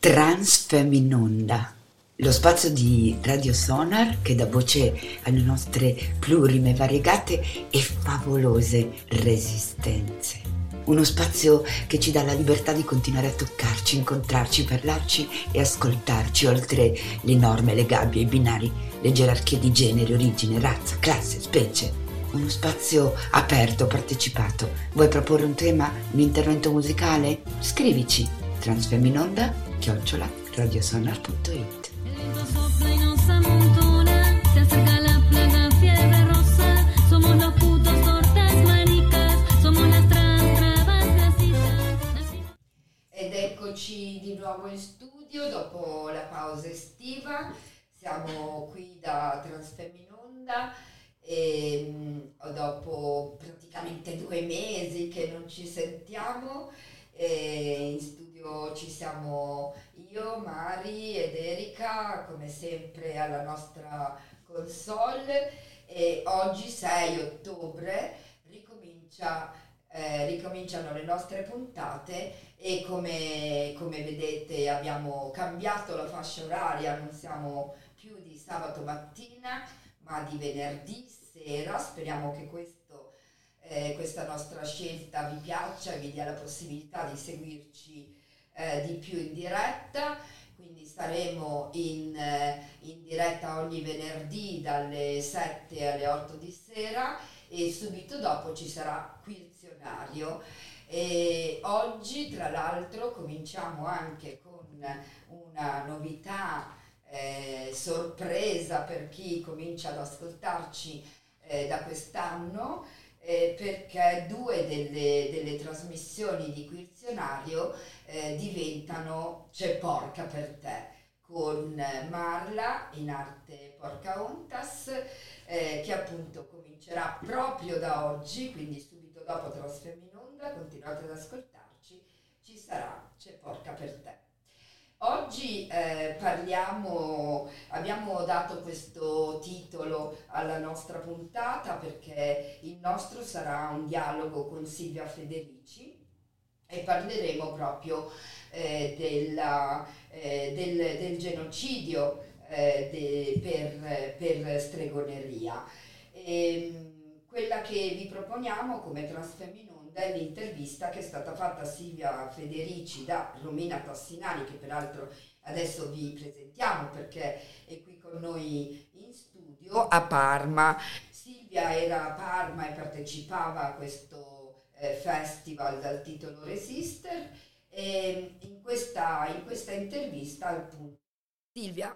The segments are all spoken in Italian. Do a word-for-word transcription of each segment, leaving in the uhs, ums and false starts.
Transfeminonda, lo spazio di Radio Sonar che dà voce alle nostre plurime, variegate e favolose resistenze. Uno spazio che ci dà la libertà di continuare a toccarci, incontrarci, parlarci e ascoltarci oltre le norme, le gabbie, i binari, le gerarchie di genere, origine, razza, classe, specie. Uno spazio aperto, partecipato. Vuoi proporre un tema, un intervento musicale? Scrivici transfeminonda chiocciola radiosonar punto it. Ed eccoci di nuovo in studio dopo la pausa estiva. Siamo qui da Transfeminonda e mh, dopo praticamente due mesi che non ci sentiamo. E in studio ci siamo io, Mari ed Erika, come sempre alla nostra console, e oggi sei ottobre ricomincia, eh, ricominciano le nostre puntate e come, come vedete abbiamo cambiato la fascia oraria, non siamo più di sabato mattina ma di venerdì sera. Speriamo che questo Eh, questa nostra scelta vi piaccia e vi dia la possibilità di seguirci eh, di più in diretta. Quindi staremo in, eh, in diretta ogni venerdì dalle sette alle otto di sera e subito dopo ci sarà Quizionario. E oggi tra l'altro cominciamo anche con una novità eh, sorpresa per chi comincia ad ascoltarci eh, da quest'anno. Eh, perché due delle, delle trasmissioni di Quizionario eh, diventano C'è porca per te, con Marla, in arte Porcaontas, eh, che appunto comincerà proprio da oggi, quindi subito dopo Transfeminonda. Continuate ad ascoltarci, ci sarà C'è porca per te. Oggi eh, parliamo, abbiamo dato questo titolo alla nostra puntata perché il nostro sarà un dialogo con Silvia Federici e parleremo proprio eh, della, eh, del, del genocidio eh, de, per, per stregoneria. E, quella che vi proponiamo come Transfeminonda è l'intervista che è stata fatta a Silvia Federici da Romina Tassinari, che peraltro adesso vi presentiamo perché è qui con noi in studio a Parma. Silvia era a Parma e partecipava a questo eh, festival dal titolo Resister, e in questa, in questa intervista appunto Silvia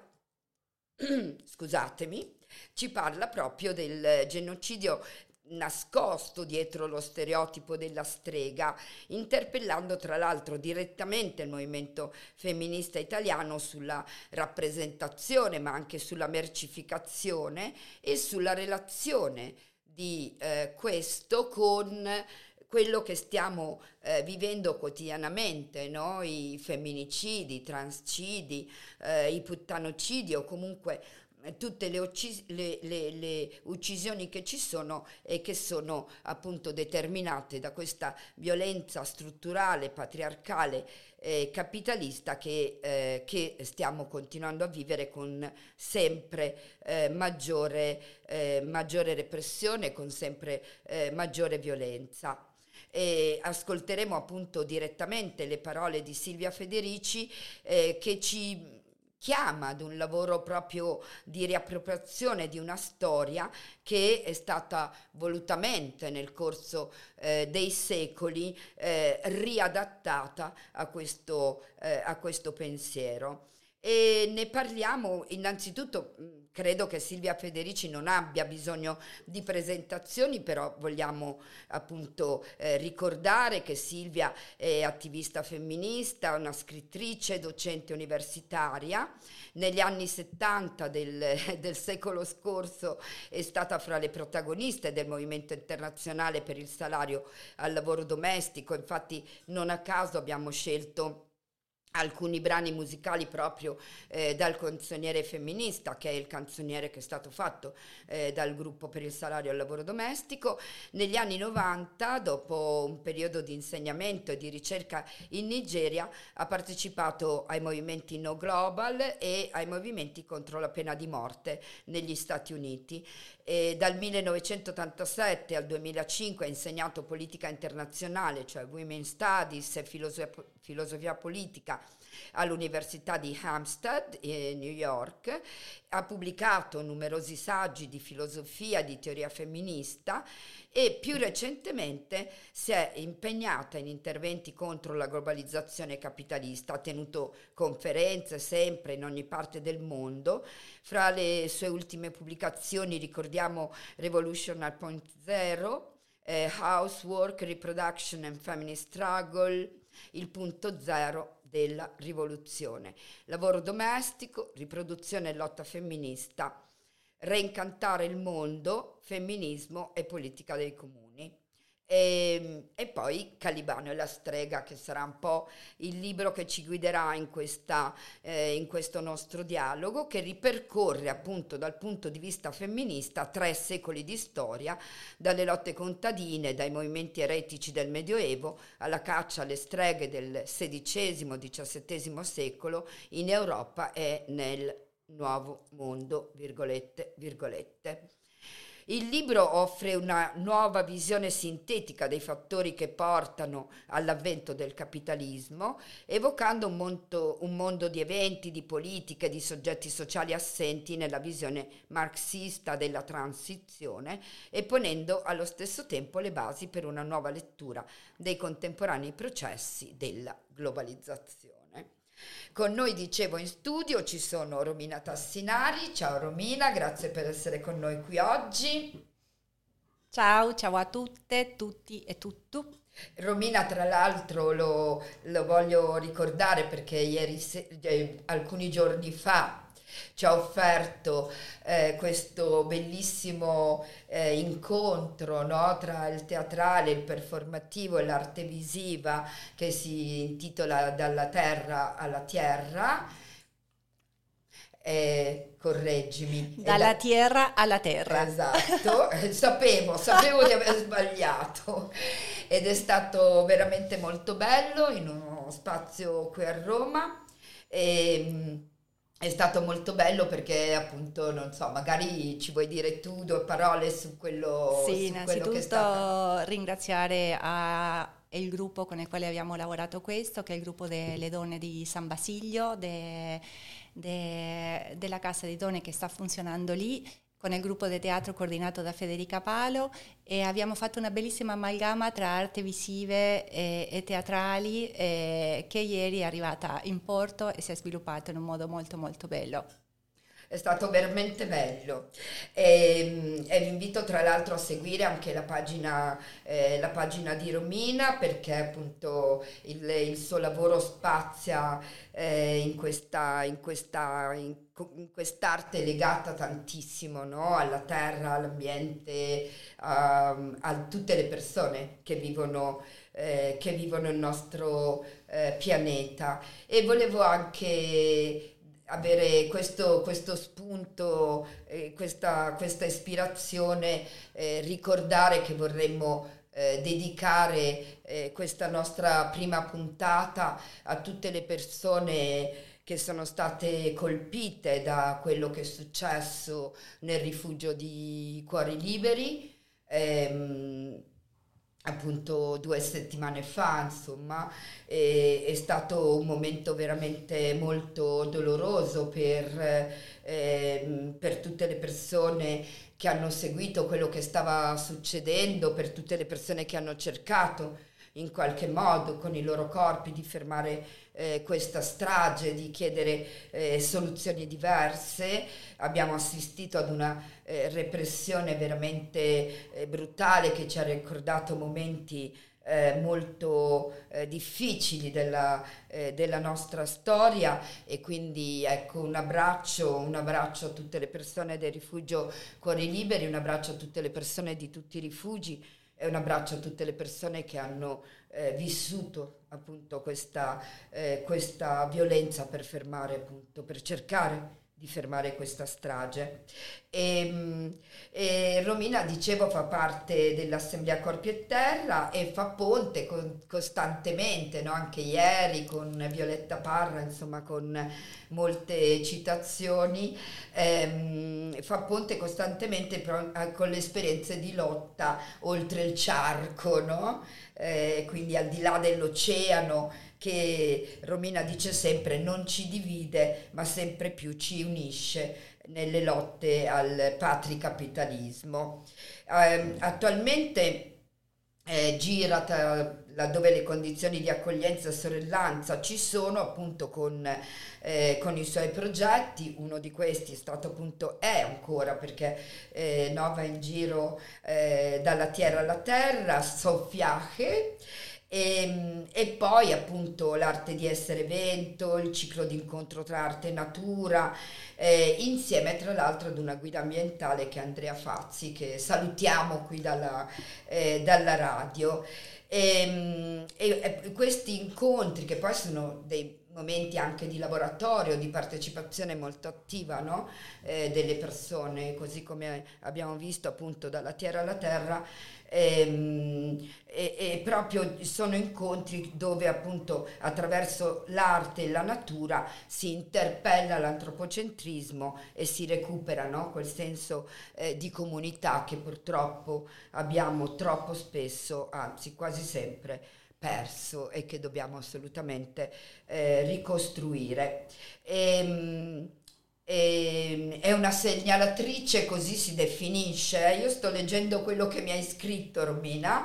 scusatemi, ci parla proprio del genocidio nascosto dietro lo stereotipo della strega, interpellando tra l'altro direttamente il movimento femminista italiano sulla rappresentazione, ma anche sulla mercificazione e sulla relazione di eh, questo con quello che stiamo eh, vivendo quotidianamente, no? I femminicidi, i transcidi, eh, i puttanocidi o comunque tutte le, uccis- le, le, le uccisioni che ci sono e che sono appunto determinate da questa violenza strutturale, patriarcale, eh, capitalista che, eh, che stiamo continuando a vivere con sempre eh, maggiore, eh, maggiore repressione, con sempre eh, maggiore violenza. E ascolteremo appunto direttamente le parole di Silvia Federici eh, che ci chiama ad un lavoro proprio di riappropriazione di una storia che è stata volutamente nel corso eh, dei secoli eh, riadattata a questo, eh, a questo pensiero. E ne parliamo innanzitutto. Credo che Silvia Federici non abbia bisogno di presentazioni, però vogliamo appunto eh, ricordare che Silvia è attivista femminista, una scrittrice, docente universitaria. Negli anni settanta del, del secolo scorso è stata fra le protagoniste del movimento internazionale per il salario al lavoro domestico. Infatti non a caso abbiamo scelto alcuni brani musicali proprio eh, dal canzoniere femminista, che è il canzoniere che è stato fatto eh, dal gruppo per il salario al lavoro domestico. Negli anni novanta, dopo un periodo di insegnamento e di ricerca in Nigeria, ha partecipato ai movimenti No Global e ai movimenti contro la pena di morte negli Stati Uniti. E dal millenovecentottantasette al duemilacinque ha insegnato politica internazionale, cioè Women's Studies e filosofia, filosofia politica all'Università di Hampstead in New York. Ha pubblicato numerosi saggi di filosofia, di teoria femminista, e più recentemente si è impegnata in interventi contro la globalizzazione capitalista. Ha tenuto conferenze sempre in ogni parte del mondo. Fra le sue ultime pubblicazioni ricordiamo Revolution Point Zero, eh, Housework, Reproduction and Feminist Struggle, il punto zero della rivoluzione, lavoro domestico, riproduzione e lotta femminista, Reincantare il mondo, femminismo e politica dei comuni. E, e poi Calibano e la strega, che sarà un po' il libro che ci guiderà in, questa, eh, in questo nostro dialogo, che ripercorre appunto dal punto di vista femminista tre secoli di storia, dalle lotte contadine, dai movimenti eretici del Medioevo alla caccia alle streghe del sedicesimo diciassettesimo secolo in Europa e nel Nuovo Mondo, virgolette, virgolette. Il libro offre una nuova visione sintetica dei fattori che portano all'avvento del capitalismo, evocando un mondo, un mondo di eventi, di politiche, di soggetti sociali assenti nella visione marxista della transizione, e ponendo allo stesso tempo le basi per una nuova lettura dei contemporanei processi della globalizzazione. Con noi, dicevo, in studio ci sono Romina Tassinari. Ciao Romina, grazie per essere con noi qui oggi. Ciao, ciao a tutte, tutti e tutto. Romina, tra l'altro, lo, lo voglio ricordare perché ieri, eh, alcuni giorni fa, ci ha offerto eh, questo bellissimo eh, incontro, no, tra il teatrale, il performativo e l'arte visiva, che si intitola Dalla terra alla terra. Eh, correggimi. Dalla da... terra alla terra. Esatto, sapevo, sapevo di aver sbagliato, ed è stato veramente molto bello in uno spazio qui a Roma. E, è stato molto bello perché, appunto, non so, magari ci vuoi dire tu due parole su quello, sì, su quello che è stato. stato. Ringraziare a il gruppo con il quale abbiamo lavorato questo, che è il gruppo delle donne di San Basilio, de, de, della casa di donne che sta funzionando lì, con il gruppo di teatro coordinato da Federica Palo, e abbiamo fatto una bellissima amalgama tra arte visive e, e teatrali eh, che ieri è arrivata in porto e si è sviluppata in un modo molto molto bello. È stato veramente bello, e, e vi invito tra l'altro a seguire anche la pagina, eh, la pagina di Romina, perché appunto il, il suo lavoro spazia eh, in questa, in questa in, in quest'arte legata tantissimo, no? Alla terra, all'ambiente, a, a tutte le persone che vivono, eh, che vivono il nostro eh, pianeta. E volevo anche avere questo, questo spunto, eh, questa, questa ispirazione, eh, ricordare che vorremmo eh, dedicare eh, questa nostra prima puntata a tutte le persone che sono state colpite da quello che è successo nel rifugio di Cuori Liberi, ehm, appunto due settimane fa, insomma. È, è stato un momento veramente molto doloroso per, eh, per tutte le persone che hanno seguito quello che stava succedendo, per tutte le persone che hanno cercato in qualche modo con i loro corpi di fermare eh, questa strage, di chiedere eh, soluzioni diverse. Abbiamo assistito ad una eh, repressione veramente eh, brutale, che ci ha ricordato momenti eh, molto eh, difficili della, eh, della nostra storia, e quindi ecco un abbraccio, un abbraccio a tutte le persone del rifugio Cuori Liberi, un abbraccio a tutte le persone di tutti i rifugi, e un abbraccio a tutte le persone che hanno eh, vissuto appunto questa, eh, questa violenza per fermare appunto, per cercare di fermare questa strage. E, e Romina, dicevo, fa parte dell'Assemblea Corpi e Terra e fa ponte con, costantemente, no? Anche ieri con Violetta Parra, insomma con molte citazioni, ehm, fa ponte costantemente pro, con le esperienze di lotta oltre il Ciarco, no? Eh, quindi al di là dell'oceano, che Romina dice sempre non ci divide ma sempre più ci unisce nelle lotte al patricapitalismo. Eh, attualmente eh, gira tra, laddove le condizioni di accoglienza e sorellanza ci sono, appunto con, eh, con i suoi progetti. Uno di questi è stato appunto, è ancora perché eh, no, va in giro eh, dalla Tierra alla Terra, Soffiache. E, e poi appunto l'arte di essere vento, il ciclo di incontro tra arte e natura, eh, insieme tra l'altro ad una guida ambientale che è Andrea Fazzi, che salutiamo qui dalla, eh, dalla radio. E, e, e questi incontri, che poi sono dei momenti anche di laboratorio, di partecipazione molto attiva, no? eh, delle persone, così come abbiamo visto appunto dalla Tierra alla Terra, e, e, e proprio sono incontri dove appunto attraverso l'arte e la natura si interpella l'antropocentrismo e si recupera, no? Quel senso eh, di comunità che purtroppo abbiamo troppo spesso, anzi quasi sempre, perso e che dobbiamo assolutamente eh, ricostruire. E, e, è una segnalatrice, così si definisce. Io sto leggendo quello che mi hai scritto, Romina.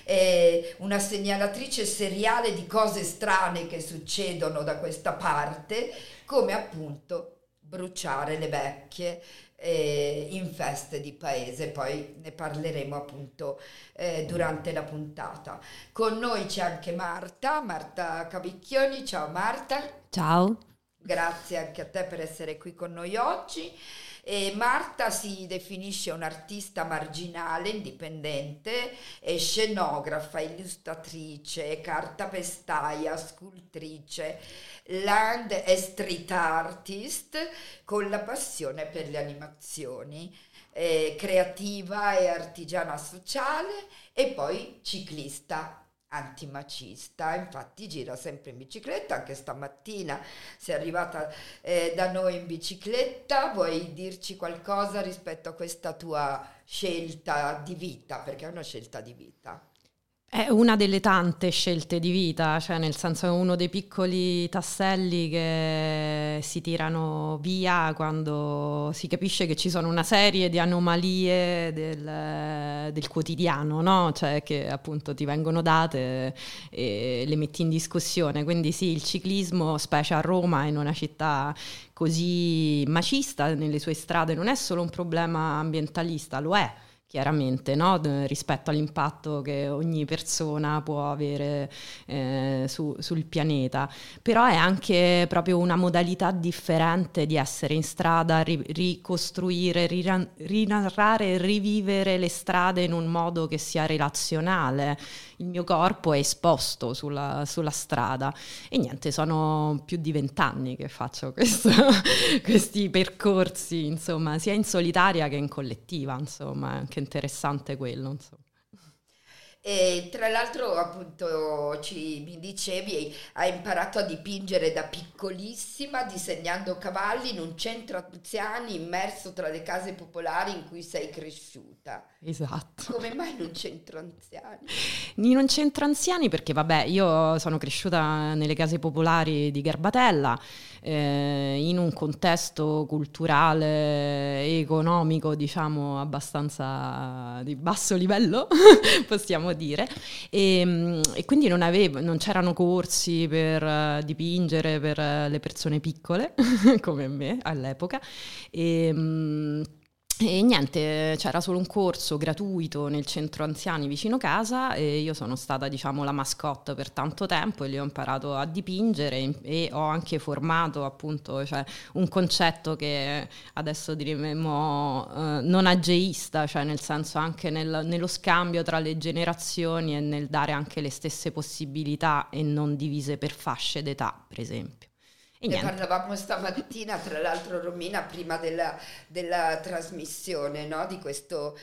È una segnalatrice seriale di cose strane che succedono da questa parte, come appunto bruciare le vecchie eh, in feste di paese. Poi ne parleremo appunto eh, durante la puntata. Con noi c'è anche Marta, Marta Cavicchioni. Ciao Marta. Ciao. Grazie anche a te per essere qui con noi oggi. E Marta si definisce un'artista marginale, indipendente, è scenografa, illustratrice, cartapestaia, scultrice, land e street artist con la passione per le animazioni, eh, creativa e artigiana sociale e poi ciclista antimacista. Infatti gira sempre in bicicletta, anche stamattina sei arrivata eh, da noi in bicicletta. Vuoi dirci qualcosa rispetto a questa tua scelta di vita, perché è una scelta di vita? È una delle tante scelte di vita, cioè nel senso è uno dei piccoli tasselli che si tirano via quando si capisce che ci sono una serie di anomalie del, del quotidiano, no? Cioè che appunto ti vengono date e le metti in discussione. Quindi sì, il ciclismo, specie a Roma, in una città così macista nelle sue strade, non è solo un problema ambientalista, lo è. Chiaramente, no? Rispetto all'impatto che ogni persona può avere eh, su, sul pianeta, però è anche proprio una modalità differente di essere in strada, ri- ricostruire, ri- rinarrare e rivivere le strade in un modo che sia relazionale. Il mio corpo è esposto sulla, sulla strada e niente, sono più di vent'anni che faccio questo, questi percorsi, insomma, sia in solitaria che in collettiva, insomma, anche interessante quello, insomma. E tra l'altro appunto ci mi dicevi hai imparato a dipingere da piccolissima disegnando cavalli in un centro anziani immerso tra le case popolari in cui sei cresciuta. Esatto. Come mai in un centro anziani? In un centro anziani perché vabbè, io sono cresciuta nelle case popolari di Garbatella, eh, in un contesto culturale e economico diciamo abbastanza di basso livello possiamo dire, e, e quindi non avevo, non c'erano corsi per uh, dipingere per uh, le persone piccole come me all'epoca, e, um, E niente, c'era solo un corso gratuito nel centro anziani vicino casa e io sono stata, diciamo, la mascotte per tanto tempo e lì ho imparato a dipingere e ho anche formato appunto, cioè, un concetto che adesso diremmo eh, non ageista, cioè nel senso anche nel, nello scambio tra le generazioni e nel dare anche le stesse possibilità e non divise per fasce d'età, per esempio. E ne niente. parlavamo stamattina, tra l'altro, Romina, prima della, della trasmissione, no? Di questo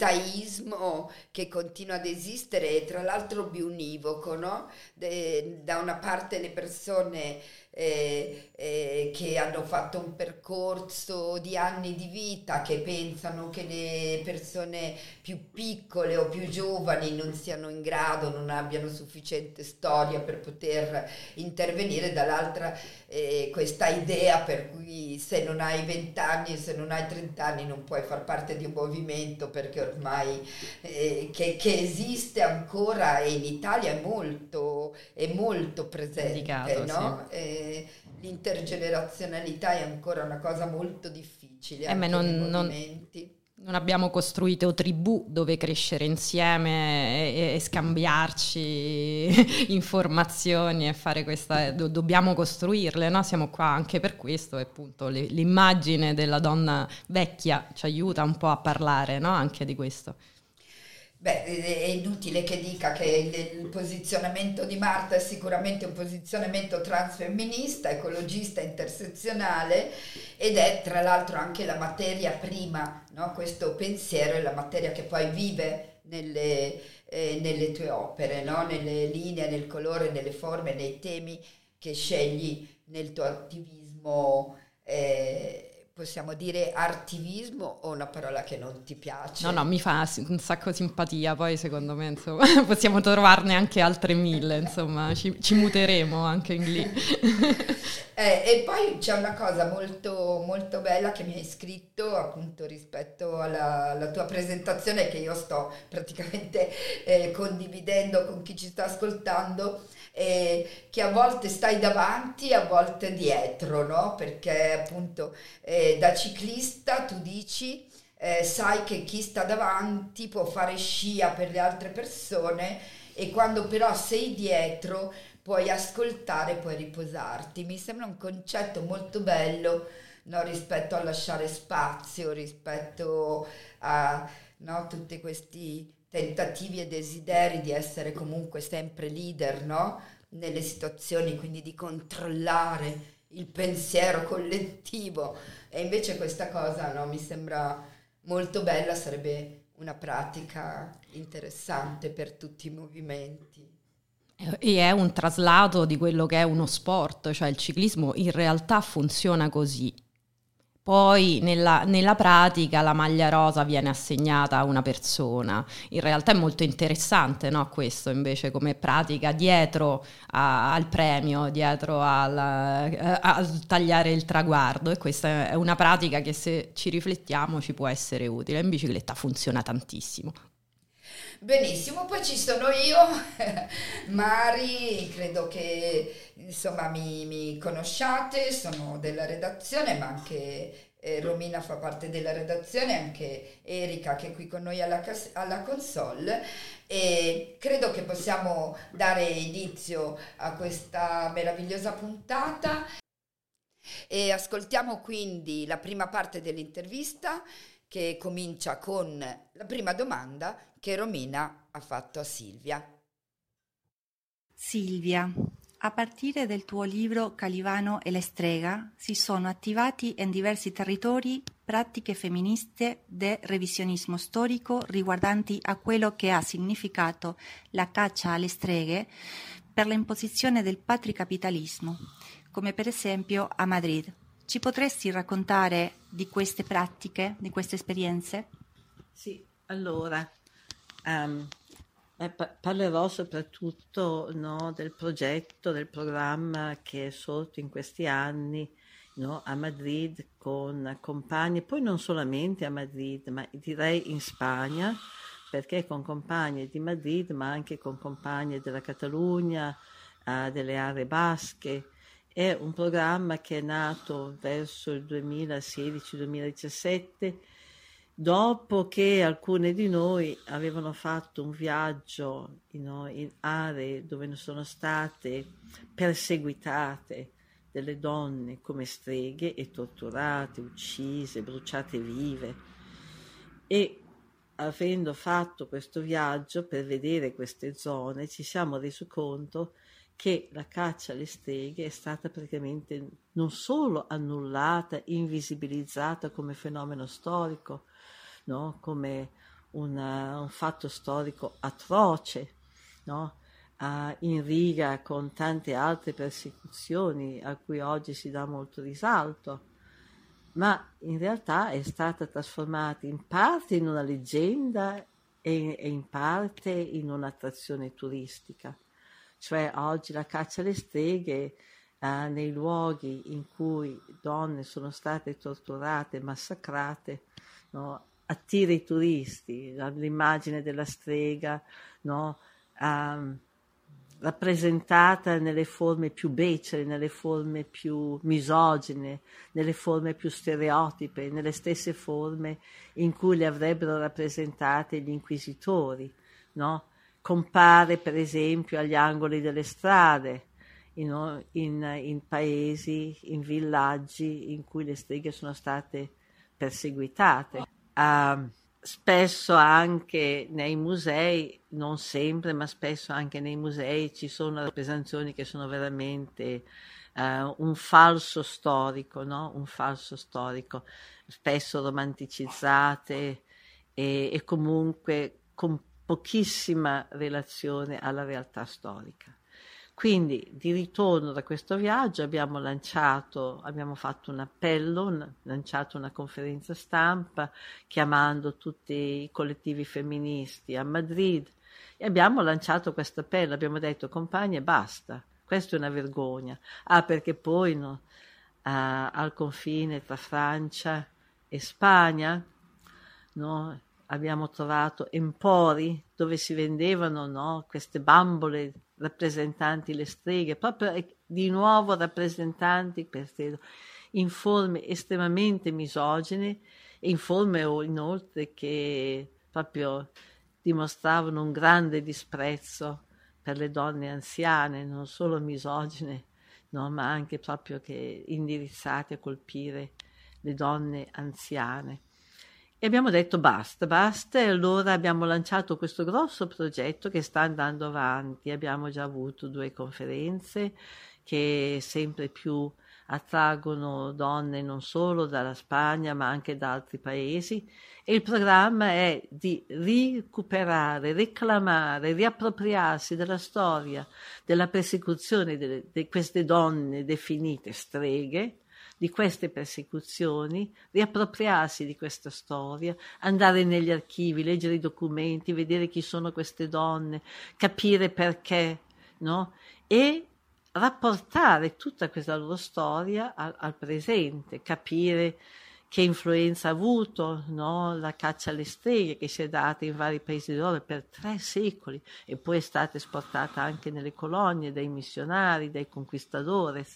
etaismo che continua ad esistere e tra l'altro biunivoco, no? De, da una parte le persone eh, eh, che hanno fatto un percorso di anni di vita, che pensano che le persone più piccole o più giovani non siano in grado, non abbiano sufficiente storia per poter intervenire, dall'altra eh, questa idea per cui se non hai venti anni, se non hai trenta anni non puoi far parte di un movimento, perché ormai eh, che, che esiste ancora e in Italia è molto, è molto presente, Indicato, no? sì. Eh, l'intergenerazionalità è ancora una cosa molto difficile Eh, anche ma non, nei non, movimenti. non abbiamo costruito tribù dove crescere insieme e, e scambiarci informazioni e fare questa, do, dobbiamo costruirle, no? Siamo qua anche per questo e appunto le, l'immagine della donna vecchia ci aiuta un po' a parlare, no? Anche di questo. Beh, è inutile che dica che il, il posizionamento di Marta è sicuramente un posizionamento transfemminista, ecologista, intersezionale, ed è tra l'altro anche la materia prima, no? Questo pensiero è la materia che poi vive nelle, eh, nelle tue opere, no? Nelle linee, nel colore, nelle forme, nei temi che scegli nel tuo attivismo. eh, Possiamo dire artivismo o una parola che non ti piace? No, no, mi fa un sacco simpatia, poi secondo me insomma, possiamo trovarne anche altre mille, insomma, ci, ci muteremo anche in lì. eh, e poi c'è una cosa molto, molto bella che mi hai scritto appunto rispetto alla, alla tua presentazione, che io sto praticamente eh, condividendo con chi ci sta ascoltando, eh, che a volte stai davanti, a volte dietro, no? Perché appunto eh, da ciclista tu dici eh, sai che chi sta davanti può fare scia per le altre persone, e quando però sei dietro puoi ascoltare, puoi riposarti. Mi sembra un concetto molto bello, no? Rispetto a lasciare spazio, rispetto a, no? Tutti questi tentativi e desideri di essere comunque sempre leader, no? Nelle situazioni, quindi di controllare il pensiero collettivo, e invece questa cosa, no? Mi sembra molto bella, sarebbe una pratica interessante per tutti i movimenti. E è un traslato di quello che è uno sport, cioè il ciclismo in realtà funziona così. Poi nella, nella pratica la maglia rosa viene assegnata a una persona. In realtà è molto interessante, no? Questo invece come pratica dietro a, al premio, dietro al, a, a tagliare il traguardo, e questa è una pratica che, se ci riflettiamo, ci può essere utile. In bicicletta funziona tantissimo. Benissimo, poi ci sono io, Mari, credo che insomma mi, mi conosciate, sono della redazione, ma anche eh, Romina fa parte della redazione, anche Erika che è qui con noi alla, alla console, e credo che possiamo dare inizio a questa meravigliosa puntata e ascoltiamo quindi la prima parte dell'intervista, che comincia con la prima domanda che Romina ha fatto a Silvia. Silvia, a partire del tuo libro Calivano e la strega si sono attivati in diversi territori pratiche femministe del revisionismo storico riguardanti a quello che ha significato la caccia alle streghe per l'imposizione del patricapitalismo, come per esempio a Madrid. Ci potresti raccontare di queste pratiche, di queste esperienze? Sì, allora um, eh, pa- parlerò soprattutto, no, del progetto, del programma che è sorto in questi anni, no, a Madrid con compagni, poi non solamente a Madrid, ma direi in Spagna, perché con compagne di Madrid, ma anche con compagne della Catalogna, uh, delle aree basche. È un programma che è nato verso il duemilasedici duemiladiciassette, dopo che alcune di noi avevano fatto un viaggio in, in aree dove sono state perseguitate delle donne come streghe e torturate, uccise, bruciate vive, e avendo fatto questo viaggio per vedere queste zone ci siamo resi conto che la caccia alle streghe è stata praticamente non solo annullata, invisibilizzata come fenomeno storico, no? Come una, un fatto storico atroce, no? Uh, in riga con tante altre persecuzioni a cui oggi si dà molto risalto, ma in realtà è stata trasformata in parte in una leggenda e, e in parte in un'attrazione turistica. Cioè oggi la caccia alle streghe eh, nei luoghi in cui donne sono state torturate e massacrate, no, attira i turisti, l'immagine della strega, no, um, rappresentata nelle forme più becere, nelle forme più misogine, nelle forme più stereotipe, nelle stesse forme in cui le avrebbero rappresentate gli inquisitori, no? Compare per esempio agli angoli delle strade, in, in, in paesi, in villaggi in cui le streghe sono state perseguitate. Uh, spesso anche nei musei, non sempre, ma spesso anche nei musei ci sono rappresentazioni che sono veramente uh, un falso storico, no? Un falso storico, spesso romanticizzate e, e comunque con pochissima relazione alla realtà storica. Quindi di ritorno da questo viaggio abbiamo lanciato, abbiamo fatto un appello, un, lanciato una conferenza stampa chiamando tutti i collettivi femministi a Madrid e abbiamo lanciato questo appello, abbiamo detto compagne basta, questa è una vergogna. Ah, perché poi no, uh, al confine tra Francia e Spagna, no, abbiamo trovato empori dove si vendevano, no, queste bambole rappresentanti le streghe, proprio di nuovo rappresentanti queste in forme estremamente misogine e in forme inoltre che proprio dimostravano un grande disprezzo per le donne anziane, non solo misogine, no, ma anche proprio che indirizzate a colpire le donne anziane. E abbiamo detto basta, basta, e allora abbiamo lanciato questo grosso progetto che sta andando avanti. Abbiamo già avuto due conferenze che sempre più attraggono donne non solo dalla Spagna ma anche da altri paesi e il programma è di recuperare, reclamare, riappropriarsi della storia della persecuzione di queste donne definite streghe, di queste persecuzioni, riappropriarsi di questa storia, andare negli archivi, leggere i documenti, vedere chi sono queste donne, capire perché, no? E rapportare tutta questa loro storia al, al presente, capire che influenza ha avuto, no? La caccia alle streghe che si è data in vari paesi d'Europa per tre secoli e poi è stata esportata anche nelle colonie dai missionari, dai conquistadores.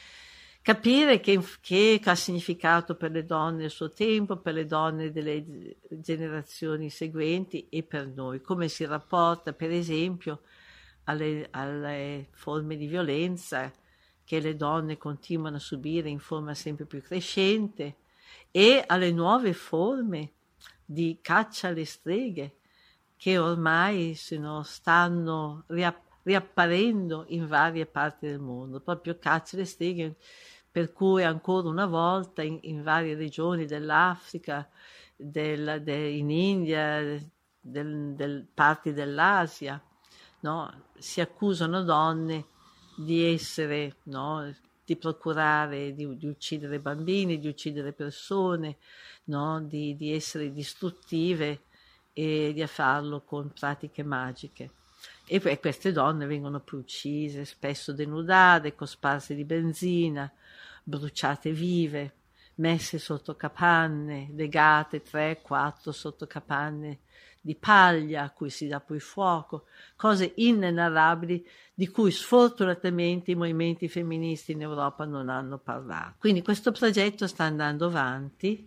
Capire che, che ha significato per le donne il suo tempo, per le donne delle generazioni seguenti e per noi, come si rapporta per esempio alle, alle forme di violenza che le donne continuano a subire in forma sempre più crescente e alle nuove forme di caccia alle streghe che ormai se no, stanno riapp- riapparendo in varie parti del mondo, proprio caccia alle streghe per cui ancora una volta in, in varie regioni dell'Africa, del, de, in India, del, del, parti dell'Asia, no? Si accusano donne di essere, no? Di procurare, di, di uccidere bambini, di uccidere persone, no? di, di essere distruttive e di farlo con pratiche magiche. E poi queste donne vengono poi uccise, spesso denudate, cosparse di benzina, bruciate vive, messe sotto capanne, legate tre, quattro sotto capanne di paglia a cui si dà poi fuoco, cose inenarrabili di cui sfortunatamente i movimenti femministi in Europa non hanno parlato. Quindi questo progetto sta andando avanti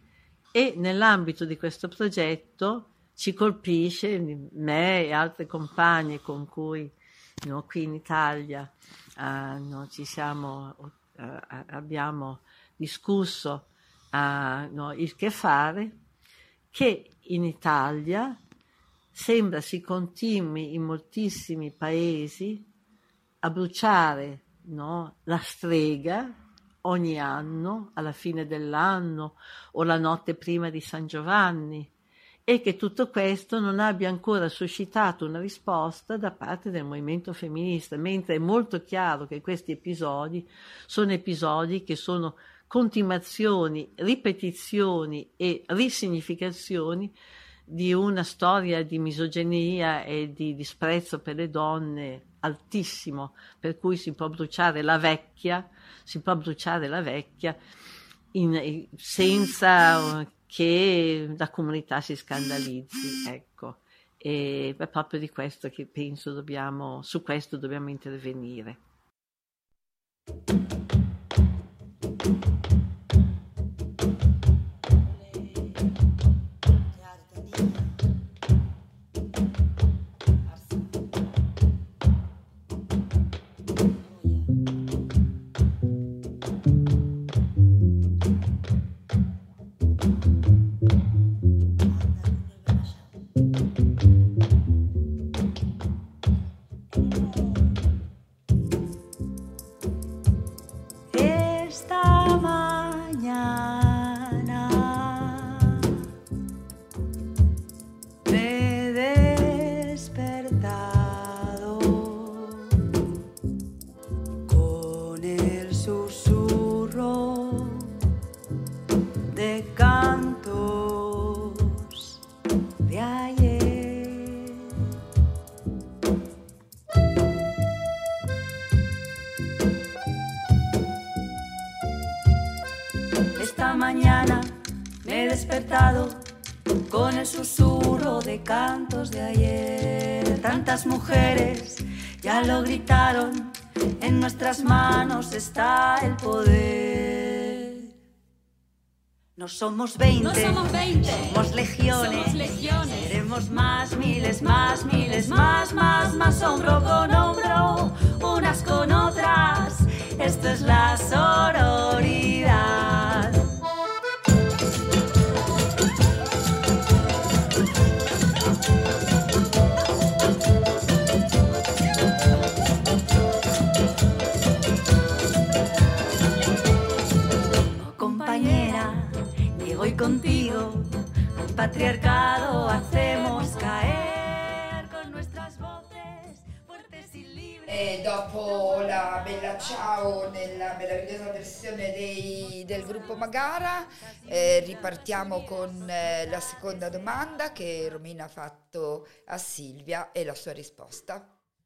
E nell'ambito di questo progetto ci colpisce, me e altre compagne con cui no, qui in Italia uh, no, ci siamo, uh, abbiamo discusso uh, no, il che fare, che in Italia sembra si continui in moltissimi paesi a bruciare no, la strega ogni anno, alla fine dell'anno o la notte prima di San Giovanni, e che tutto questo non abbia ancora suscitato una risposta da parte del movimento femminista, mentre è molto chiaro che questi episodi sono episodi che sono continuazioni, ripetizioni e risignificazioni di una storia di misoginia e di disprezzo per le donne altissimo, per cui si può bruciare la vecchia, si può bruciare la vecchia in, senza che la comunità si scandalizzi, ecco. E è proprio di questo che penso dobbiamo, su questo dobbiamo intervenire. Con el susurro de cantos de ayer, tantas mujeres ya lo gritaron, en nuestras manos está el poder. No somos veinte, no somos, veinte. Somos, legiones. somos legiones, seremos más, miles, más, miles, más, más, más, hombro con hombro, unas con otras, esto es la sororidad. Voy contigo, al patriarcado hacemos caer con nuestras voces fuertes y libres. E dopo la bella ciao nella meravigliosa versione dei, del gruppo Magara, eh, ripartiamo con eh, la seconda domanda che Romina ha fatto a Silvia e la sua risposta.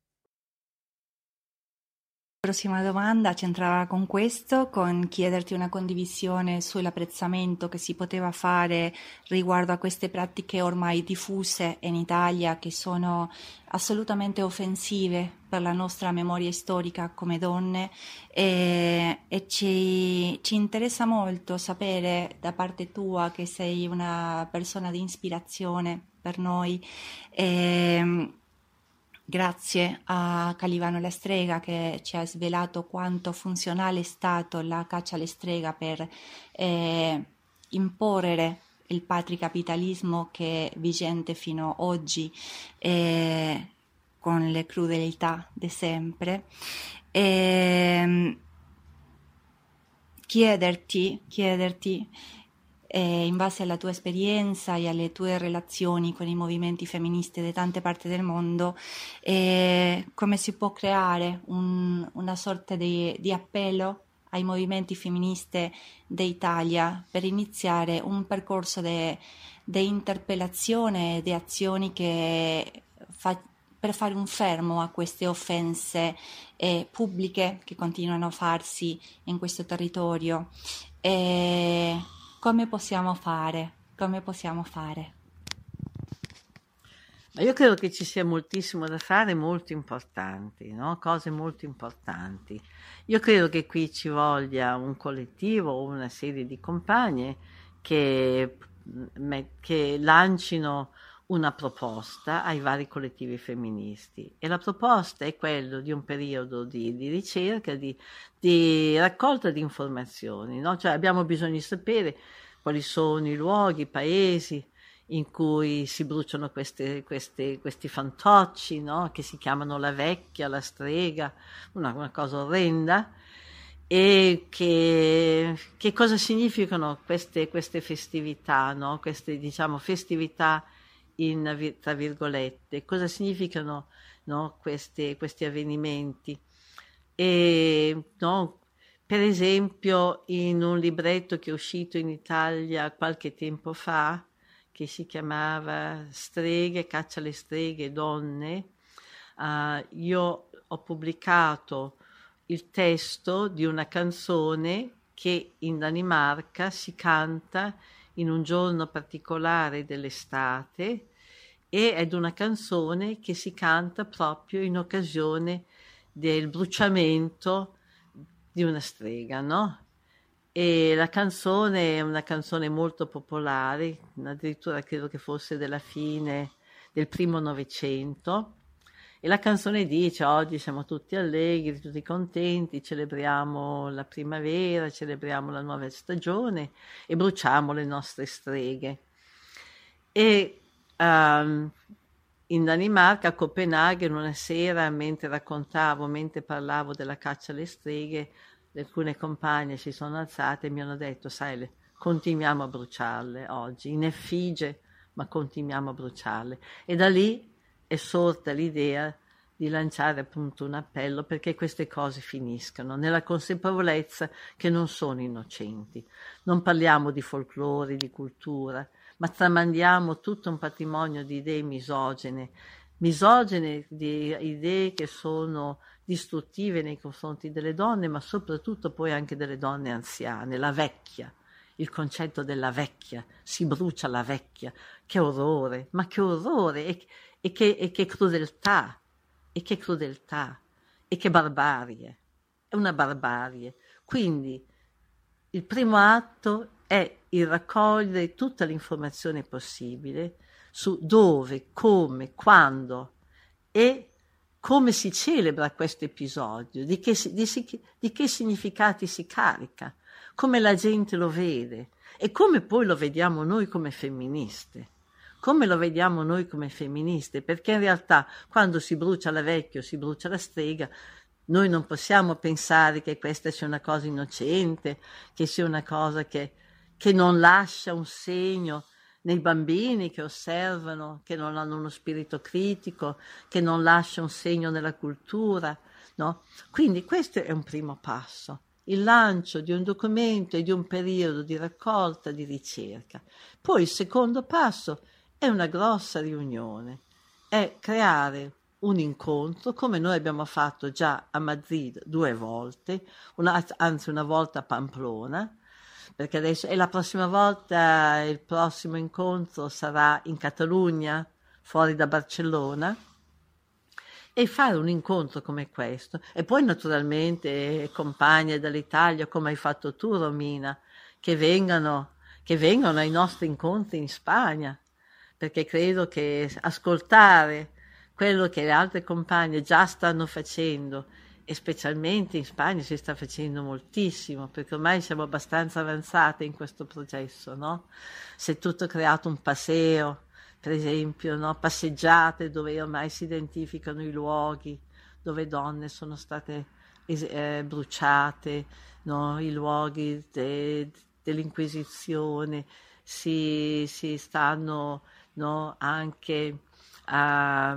La prossima domanda c'entrava con questo, con chiederti una condivisione sull'apprezzamento che si poteva fare riguardo a queste pratiche ormai diffuse in Italia, che sono assolutamente offensive per la nostra memoria storica come donne, e, e ci, ci interessa molto sapere da parte tua, che sei una persona di ispirazione per noi, e, grazie a Calivano La Strega, che ci ha svelato quanto funzionale è stato la caccia alle streghe per eh, imporre il patricapitalismo che è vigente fino ad oggi, eh, con le crudeltà di sempre. E, chiederti, chiederti Eh, in base alla tua esperienza e alle tue relazioni con i movimenti femministi di tante parti del mondo, eh, come si può creare un, una sorta di, di appello ai movimenti femministi d'Italia per iniziare un percorso di interpellazione e di azioni che fa, per fare un fermo a queste offense eh, pubbliche che continuano a farsi in questo territorio. E come possiamo fare? Come possiamo fare? Io credo che ci sia moltissimo da fare, molto importanti, no? Cose molto importanti. Io credo che qui ci voglia un collettivo o una serie di compagne che che lancino una proposta ai vari collettivi femministi, e la proposta è quello di un periodo di, di ricerca, di, di raccolta di informazioni, no? Cioè abbiamo bisogno di sapere quali sono i luoghi, i paesi in cui si bruciano queste, queste, questi fantocci, no? Che si chiamano la vecchia, la strega, una, una cosa orrenda, e che, che cosa significano queste, queste festività, no? Queste, diciamo, festività in, tra virgolette, cosa significano, no? questi, questi avvenimenti. E, no? Per esempio, in un libretto che è uscito in Italia qualche tempo fa, che si chiamava Streghe, caccia alle streghe, donne, uh, io ho pubblicato il testo di una canzone che in Danimarca si canta in un giorno particolare dell'estate, e è una canzone che si canta proprio in occasione del bruciamento di una strega, no? E la canzone è una canzone molto popolare, addirittura credo che fosse della fine del primo Novecento, e la canzone dice: oggi siamo tutti allegri, tutti contenti, celebriamo la primavera, celebriamo la nuova stagione e bruciamo le nostre streghe. E um, in Danimarca, a Copenaghen, una sera, mentre raccontavo, mentre parlavo della caccia alle streghe, alcune compagne si sono alzate e mi hanno detto: sai, continuiamo a bruciarle oggi, in effigie, ma continuiamo a bruciarle. E da lì è sorta l'idea di lanciare appunto un appello perché queste cose finiscano, nella consapevolezza che non sono innocenti. Non parliamo di folklore, di cultura, ma tramandiamo tutto un patrimonio di idee misogene, misogene di idee che sono distruttive nei confronti delle donne, ma soprattutto poi anche delle donne anziane, la vecchia. Il concetto della vecchia, si brucia la vecchia, che orrore, ma che orrore, e, e, che, e che crudeltà, e che crudeltà, e che barbarie, è una barbarie. Quindi il primo atto è il raccogliere tutta l'informazione possibile su dove, come, quando e come si celebra questo episodio, di che, di, di che significati si carica, come la gente lo vede e come poi lo vediamo noi come femministe. Come lo vediamo noi come femministe, perché in realtà quando si brucia la vecchia o si brucia la strega, noi non possiamo pensare che questa sia una cosa innocente, che sia una cosa che, che non lascia un segno nei bambini che osservano, che non hanno uno spirito critico, che non lascia un segno nella cultura, no? Quindi questo è un primo passo, il lancio di un documento e di un periodo di raccolta, di ricerca. Poi il secondo passo è una grossa riunione, è creare un incontro, come noi abbiamo fatto già a Madrid due volte, una, anzi una volta a Pamplona, perché adesso è la prossima volta, il prossimo incontro sarà in Catalogna, fuori da Barcellona, e fare un incontro come questo. E poi naturalmente compagne dall'Italia, come hai fatto tu, Romina, che vengano, che vengano ai nostri incontri in Spagna, perché credo che ascoltare quello che le altre compagne già stanno facendo, e specialmente in Spagna si sta facendo moltissimo, perché ormai siamo abbastanza avanzate in questo processo, no? Si è tutto creato un paseo, per esempio, no? Passeggiate dove ormai si identificano i luoghi dove donne sono state eh, bruciate, no? I luoghi de, dell'Inquisizione, si, si stanno, no? anche a...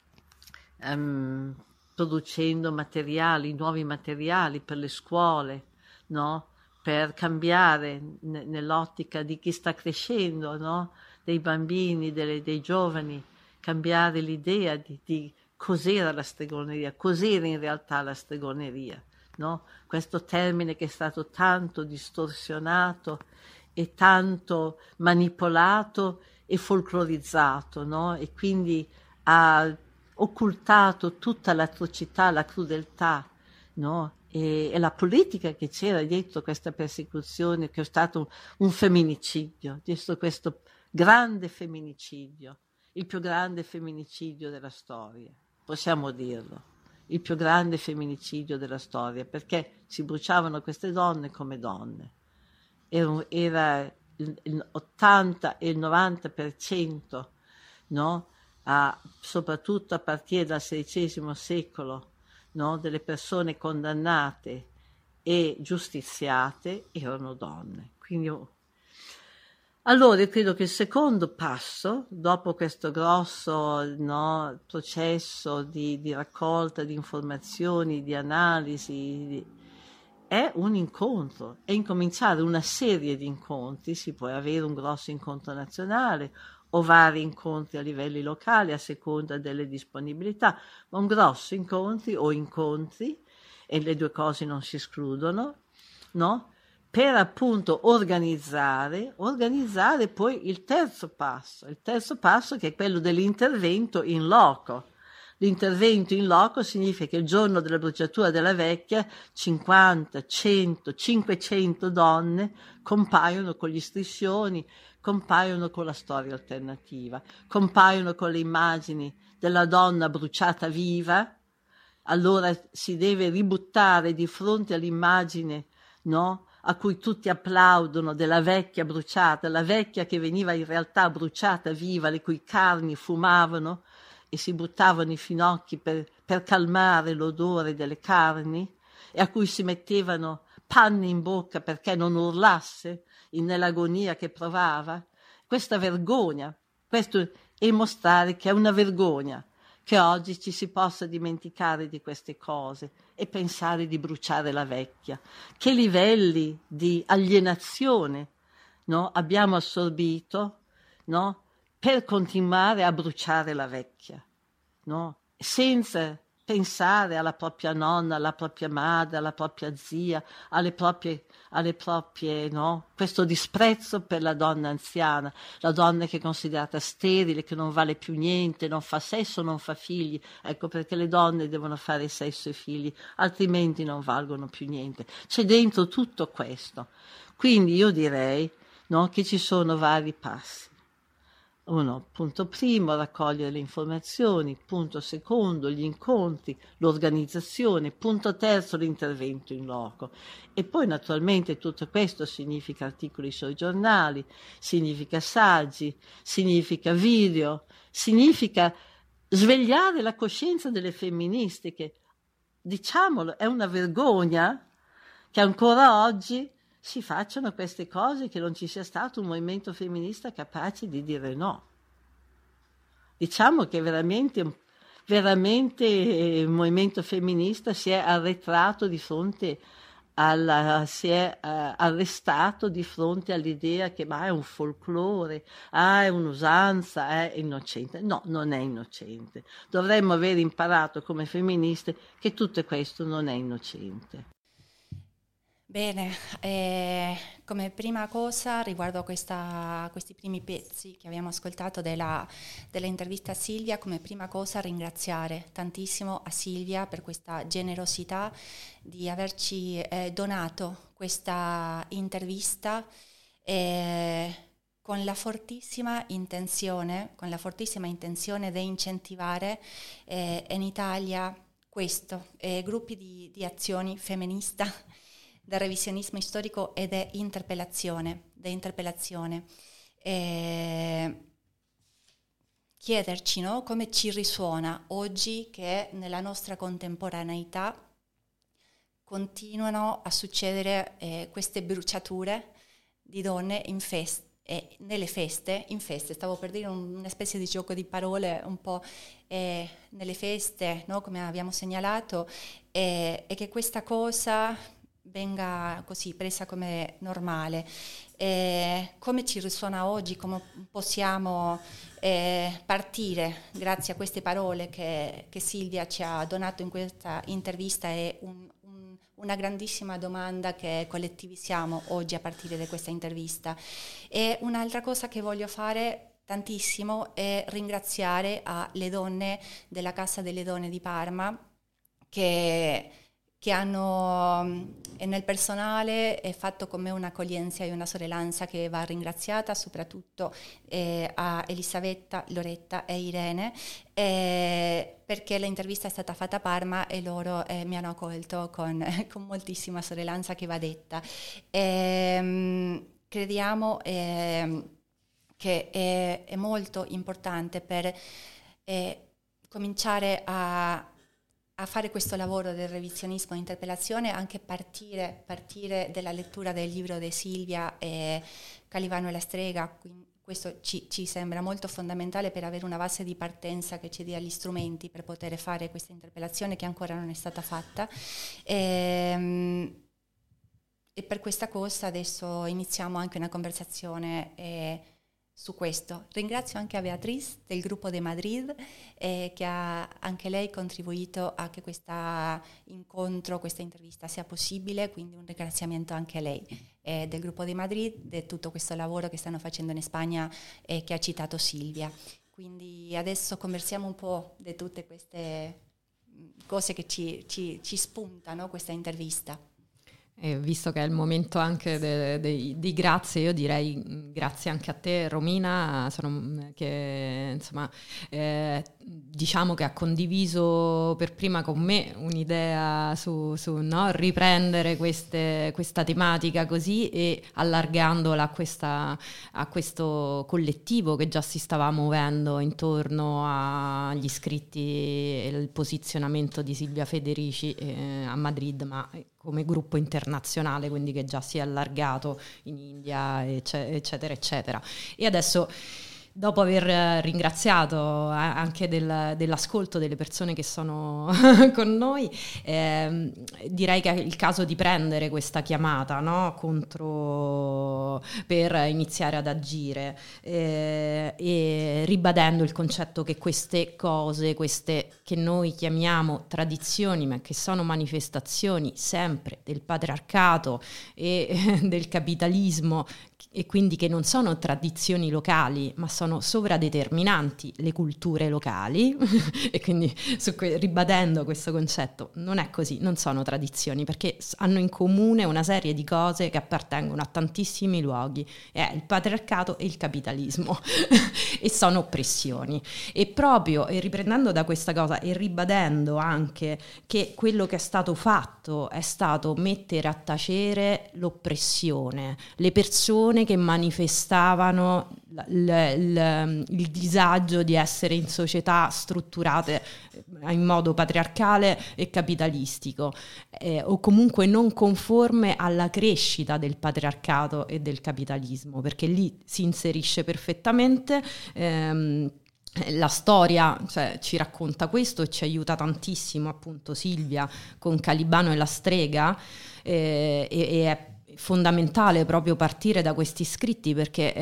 Um, producendo materiali, nuovi materiali per le scuole, no? Per cambiare n- nell'ottica di chi sta crescendo, no? Dei bambini, delle, dei giovani, cambiare l'idea di, di cos'era la stregoneria, cos'era in realtà la stregoneria, no? Questo termine che è stato tanto distorsionato e tanto manipolato e folclorizzato, no? E quindi ha occultato tutta l'atrocità, la crudeltà, no? e, e la politica che c'era dietro questa persecuzione, che è stato un, un femminicidio, dietro questo grande femminicidio, il più grande femminicidio della storia, possiamo dirlo, il più grande femminicidio della storia, perché si bruciavano queste donne come donne. Era, era il, il ottanta e il novanta per cento, no? A, soprattutto a partire dal sedicesimo secolo, no? Delle persone condannate e giustiziate erano donne. Quindi io, allora io credo che il secondo passo, dopo questo grosso, no, processo di, di raccolta di informazioni, di analisi, di, è un incontro, è incominciare una serie di incontri. Si può avere un grosso incontro nazionale o vari incontri a livelli locali a seconda delle disponibilità, ma un grosso incontri o incontri, e le due cose non si escludono, no? Per appunto organizzare, organizzare poi il terzo passo, il terzo passo che è quello dell'intervento in loco. L'intervento in loco significa che il giorno della bruciatura della vecchia cinquanta, cento, cinquecento donne compaiono con gli striscioni, compaiono con la storia alternativa, compaiono con le immagini della donna bruciata viva. Allora si deve ributtare di fronte all'immagine, no? A cui tutti applaudono, della vecchia bruciata, la vecchia che veniva in realtà bruciata viva, le cui carni fumavano e si buttavano i finocchi per, per calmare l'odore delle carni, e a cui si mettevano panni in bocca perché non urlasse nell'agonia che provava. Questa vergogna, questo è mostrare che è una vergogna che oggi ci si possa dimenticare di queste cose e pensare di bruciare la vecchia. Che livelli di alienazione, no, abbiamo assorbito, no, per continuare a bruciare la vecchia, no, senza pensare alla propria nonna, alla propria madre, alla propria zia, alle proprie, alle proprie, no? Questo disprezzo per la donna anziana, la donna che è considerata sterile, che non vale più niente, non fa sesso, non fa figli. Ecco perché le donne devono fare sesso e figli, altrimenti non valgono più niente. C'è dentro tutto questo. Quindi io direi, no, che ci sono vari passi. Uno, punto primo, raccogliere le informazioni, punto secondo, gli incontri, l'organizzazione, punto terzo, l'intervento in loco. E poi naturalmente tutto questo significa articoli sui giornali, significa saggi, significa video, significa svegliare la coscienza delle femministe, che, diciamolo, è una vergogna che ancora oggi si facciano queste cose, che non ci sia stato un movimento femminista capace di dire no. Diciamo che veramente, veramente il movimento femminista si è arretrato di fronte alla, si è uh, arrestato di fronte all'idea che ma è un folklore, ah, è un'usanza, è innocente. No, non è innocente. Dovremmo aver imparato come femministe che tutto questo non è innocente. Bene, eh, come prima cosa riguardo a questa, questi primi pezzi che abbiamo ascoltato della, dell'intervista a Silvia, come prima cosa ringraziare tantissimo a Silvia per questa generosità di averci eh, donato questa intervista eh, con la fortissima intenzione, con la fortissima intenzione di incentivare eh, in Italia questo, eh, gruppi di, di azioni femminista del revisionismo storico e di interpellazione, di interpellazione. E chiederci, no, come ci risuona oggi che nella nostra contemporaneità continuano a succedere eh, queste bruciature di donne in feste, eh, nelle feste, in feste, stavo per dire un, una specie di gioco di parole un po' eh, nelle feste, no, come abbiamo segnalato, eh, e che questa cosa venga così presa come normale. Eh, come ci risuona oggi, come possiamo eh, partire grazie a queste parole che, che Silvia ci ha donato in questa intervista, è un, un, una grandissima domanda che collettivizziamo oggi a partire da questa intervista. E un'altra cosa che voglio fare tantissimo è ringraziare alle donne della Casa delle Donne di Parma che che hanno e nel personale è fatto con me un'accoglienza e una sorellanza che va ringraziata, soprattutto eh, a Elisabetta, Loretta e Irene, eh, perché l'intervista è stata fatta a Parma e loro eh, mi hanno accolto con, con moltissima sorellanza, che va detta. E, crediamo eh, che è, è molto importante per eh, cominciare a a fare questo lavoro del revisionismo e interpellazione, anche partire, partire dalla lettura del libro di Silvia e Calivano e la strega. Quindi questo ci, ci sembra molto fondamentale per avere una base di partenza che ci dia gli strumenti per poter fare questa interpellazione che ancora non è stata fatta. E, e per questa cosa adesso iniziamo anche una conversazione eh, su questo. Ringrazio anche a Beatriz del gruppo de Madrid eh, che ha anche lei contribuito a che questo incontro, questa intervista sia possibile, quindi un ringraziamento anche a lei eh, del gruppo de Madrid, di tutto questo lavoro che stanno facendo in Spagna e eh, che ha citato Silvia. Quindi adesso conversiamo un po' di tutte queste cose che ci, ci, ci spuntano questa intervista. E visto che è il momento anche di grazie, io direi grazie anche a te, Romina, sono, che insomma eh, diciamo che ha condiviso per prima con me un'idea su, su no, riprendere queste, questa tematica così e allargandola a, questa, a questo collettivo che già si stava muovendo intorno agli scritti e il posizionamento di Silvia Federici eh, a Madrid, ma come gruppo internazionale, quindi che già si è allargato in India, eccetera, eccetera. E adesso, dopo aver ringraziato anche del, dell'ascolto delle persone che sono con noi, eh, direi che è il caso di prendere questa chiamata, no? Contro, per iniziare ad agire eh, e ribadendo il concetto che queste cose, queste che noi chiamiamo tradizioni, ma che sono manifestazioni sempre del patriarcato e del capitalismo, e quindi che non sono tradizioni locali, ma sono sovradeterminanti le culture locali e quindi su que- ribadendo questo concetto, non è così, non sono tradizioni, perché hanno in comune una serie di cose che appartengono a tantissimi luoghi, è il patriarcato e il capitalismo e sono oppressioni. E proprio e riprendendo da questa cosa e ribadendo anche che quello che è stato fatto è stato mettere a tacere l'oppressione, le persone che manifestavano l- l- il disagio di essere in società strutturate in modo patriarcale e capitalistico eh, o comunque non conforme alla crescita del patriarcato e del capitalismo, perché lì si inserisce perfettamente ehm, la storia, cioè, ci racconta questo e ci aiuta tantissimo appunto Silvia con Calibano e la strega eh, e, e è fondamentale proprio partire da questi scritti perché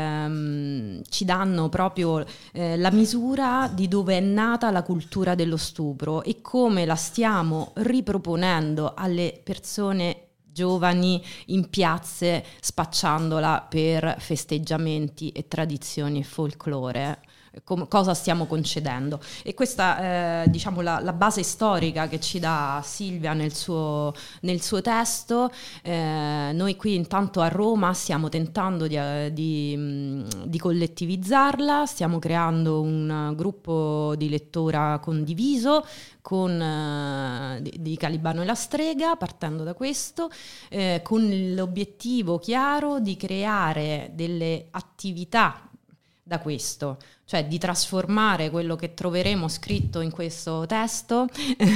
ehm, ci danno proprio eh, la misura di dove è nata la cultura dello stupro e come la stiamo riproponendo alle persone giovani in piazze spacciandola per festeggiamenti e tradizioni e folklore. Com- cosa stiamo concedendo, e questa è eh, diciamo la, la base storica che ci dà Silvia nel suo, nel suo testo. Eh, noi qui intanto a Roma stiamo tentando di, di, di collettivizzarla, stiamo creando un gruppo di lettura condiviso con eh, di, di Calibano e la strega, partendo da questo, eh, con l'obiettivo chiaro di creare delle attività da questo, cioè di trasformare quello che troveremo scritto in questo testo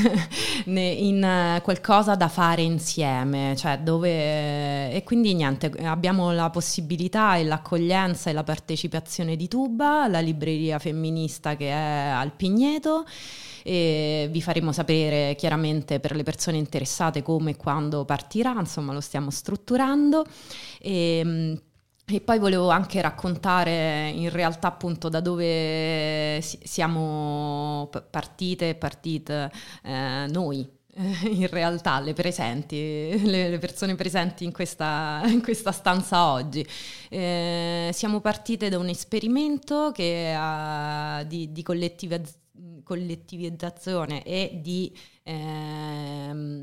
in qualcosa da fare insieme, cioè dove e quindi niente, abbiamo la possibilità e l'accoglienza e la partecipazione di Tuba, la libreria femminista che è al Pigneto, e vi faremo sapere chiaramente per le persone interessate come e quando partirà, insomma lo stiamo strutturando. E E poi volevo anche raccontare in realtà appunto da dove siamo partite e partite eh, noi, in realtà le presenti, le, le persone presenti in questa, in questa stanza oggi. Eh, siamo partite da un esperimento che ha, di, di collettivizzazione collettivizzazione e di... Ehm,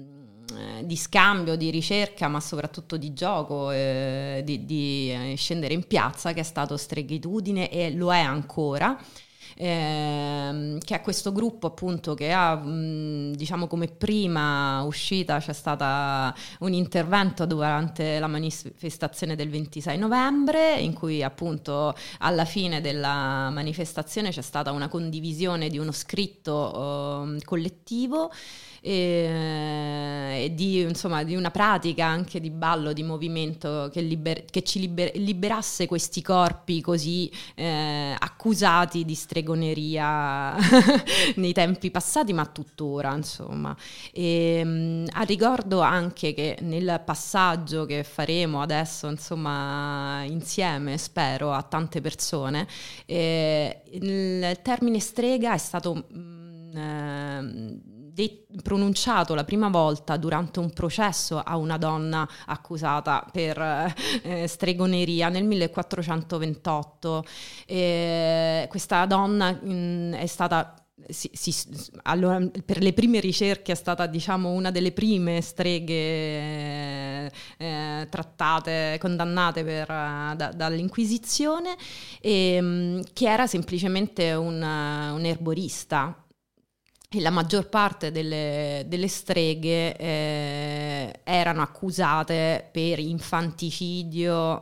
di scambio, di ricerca, ma soprattutto di gioco, eh, di, di eh, scendere in piazza, che è stato Streghitudine e lo è ancora. Eh, che è questo gruppo appunto che ha mh, diciamo come prima uscita c'è stata un intervento durante la manifestazione del ventisei novembre, in cui appunto alla fine della manifestazione c'è stata una condivisione di uno scritto uh, collettivo e, e di, insomma, di una pratica anche di ballo, di movimento che, liber- che ci liber- liberasse questi corpi così eh, accusati di stregoneria nei tempi passati, ma tuttora, insomma. E, mh, a ricordo anche che nel passaggio che faremo adesso, insomma, insieme, spero, a tante persone, eh, il termine strega è stato mh, eh, de- pronunciato la prima volta durante un processo a una donna accusata per eh, stregoneria nel millequattrocentoventotto. E questa donna mh, è stata Si, si, allora, per le prime ricerche è stata, diciamo, una delle prime streghe eh, eh, trattate, condannate per, da, dall'Inquisizione, e, mh, che era semplicemente un, un erborista. E la maggior parte delle, delle streghe eh, erano accusate per infanticidio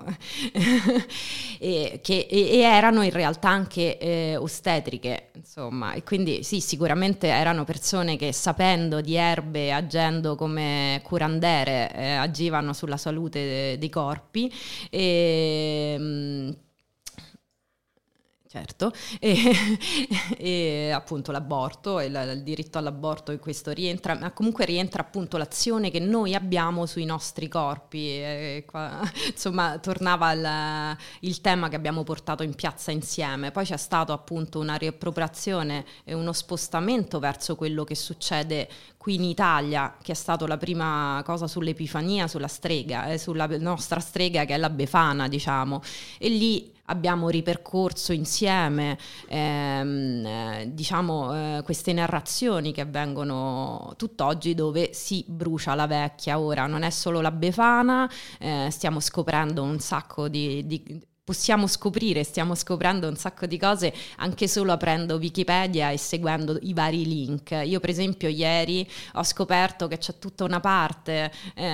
e, che, e, e erano in realtà anche eh, ostetriche, insomma, e quindi sì, sicuramente erano persone che, sapendo di erbe, agendo come curandere, eh, agivano sulla salute de, dei corpi e mh, certo, e, e appunto l'aborto e la, il diritto all'aborto in questo rientra, ma comunque rientra appunto l'azione che noi abbiamo sui nostri corpi. E qua, insomma, tornava il, il tema che abbiamo portato in piazza insieme. Poi c'è stato appunto una riappropriazione e uno spostamento verso quello che succede qui in Italia, che è stato la prima cosa sull'Epifania, sulla strega, eh, sulla nostra strega che è la Befana, diciamo, e lì abbiamo ripercorso insieme ehm, eh, diciamo eh, queste narrazioni che avvengono tutt'oggi, dove si brucia la vecchia. Ora non è solo la Befana, eh, stiamo scoprendo un sacco di, di possiamo scoprire, stiamo scoprendo un sacco di cose anche solo aprendo Wikipedia e seguendo i vari link. Io per esempio ieri ho scoperto che c'è tutta una parte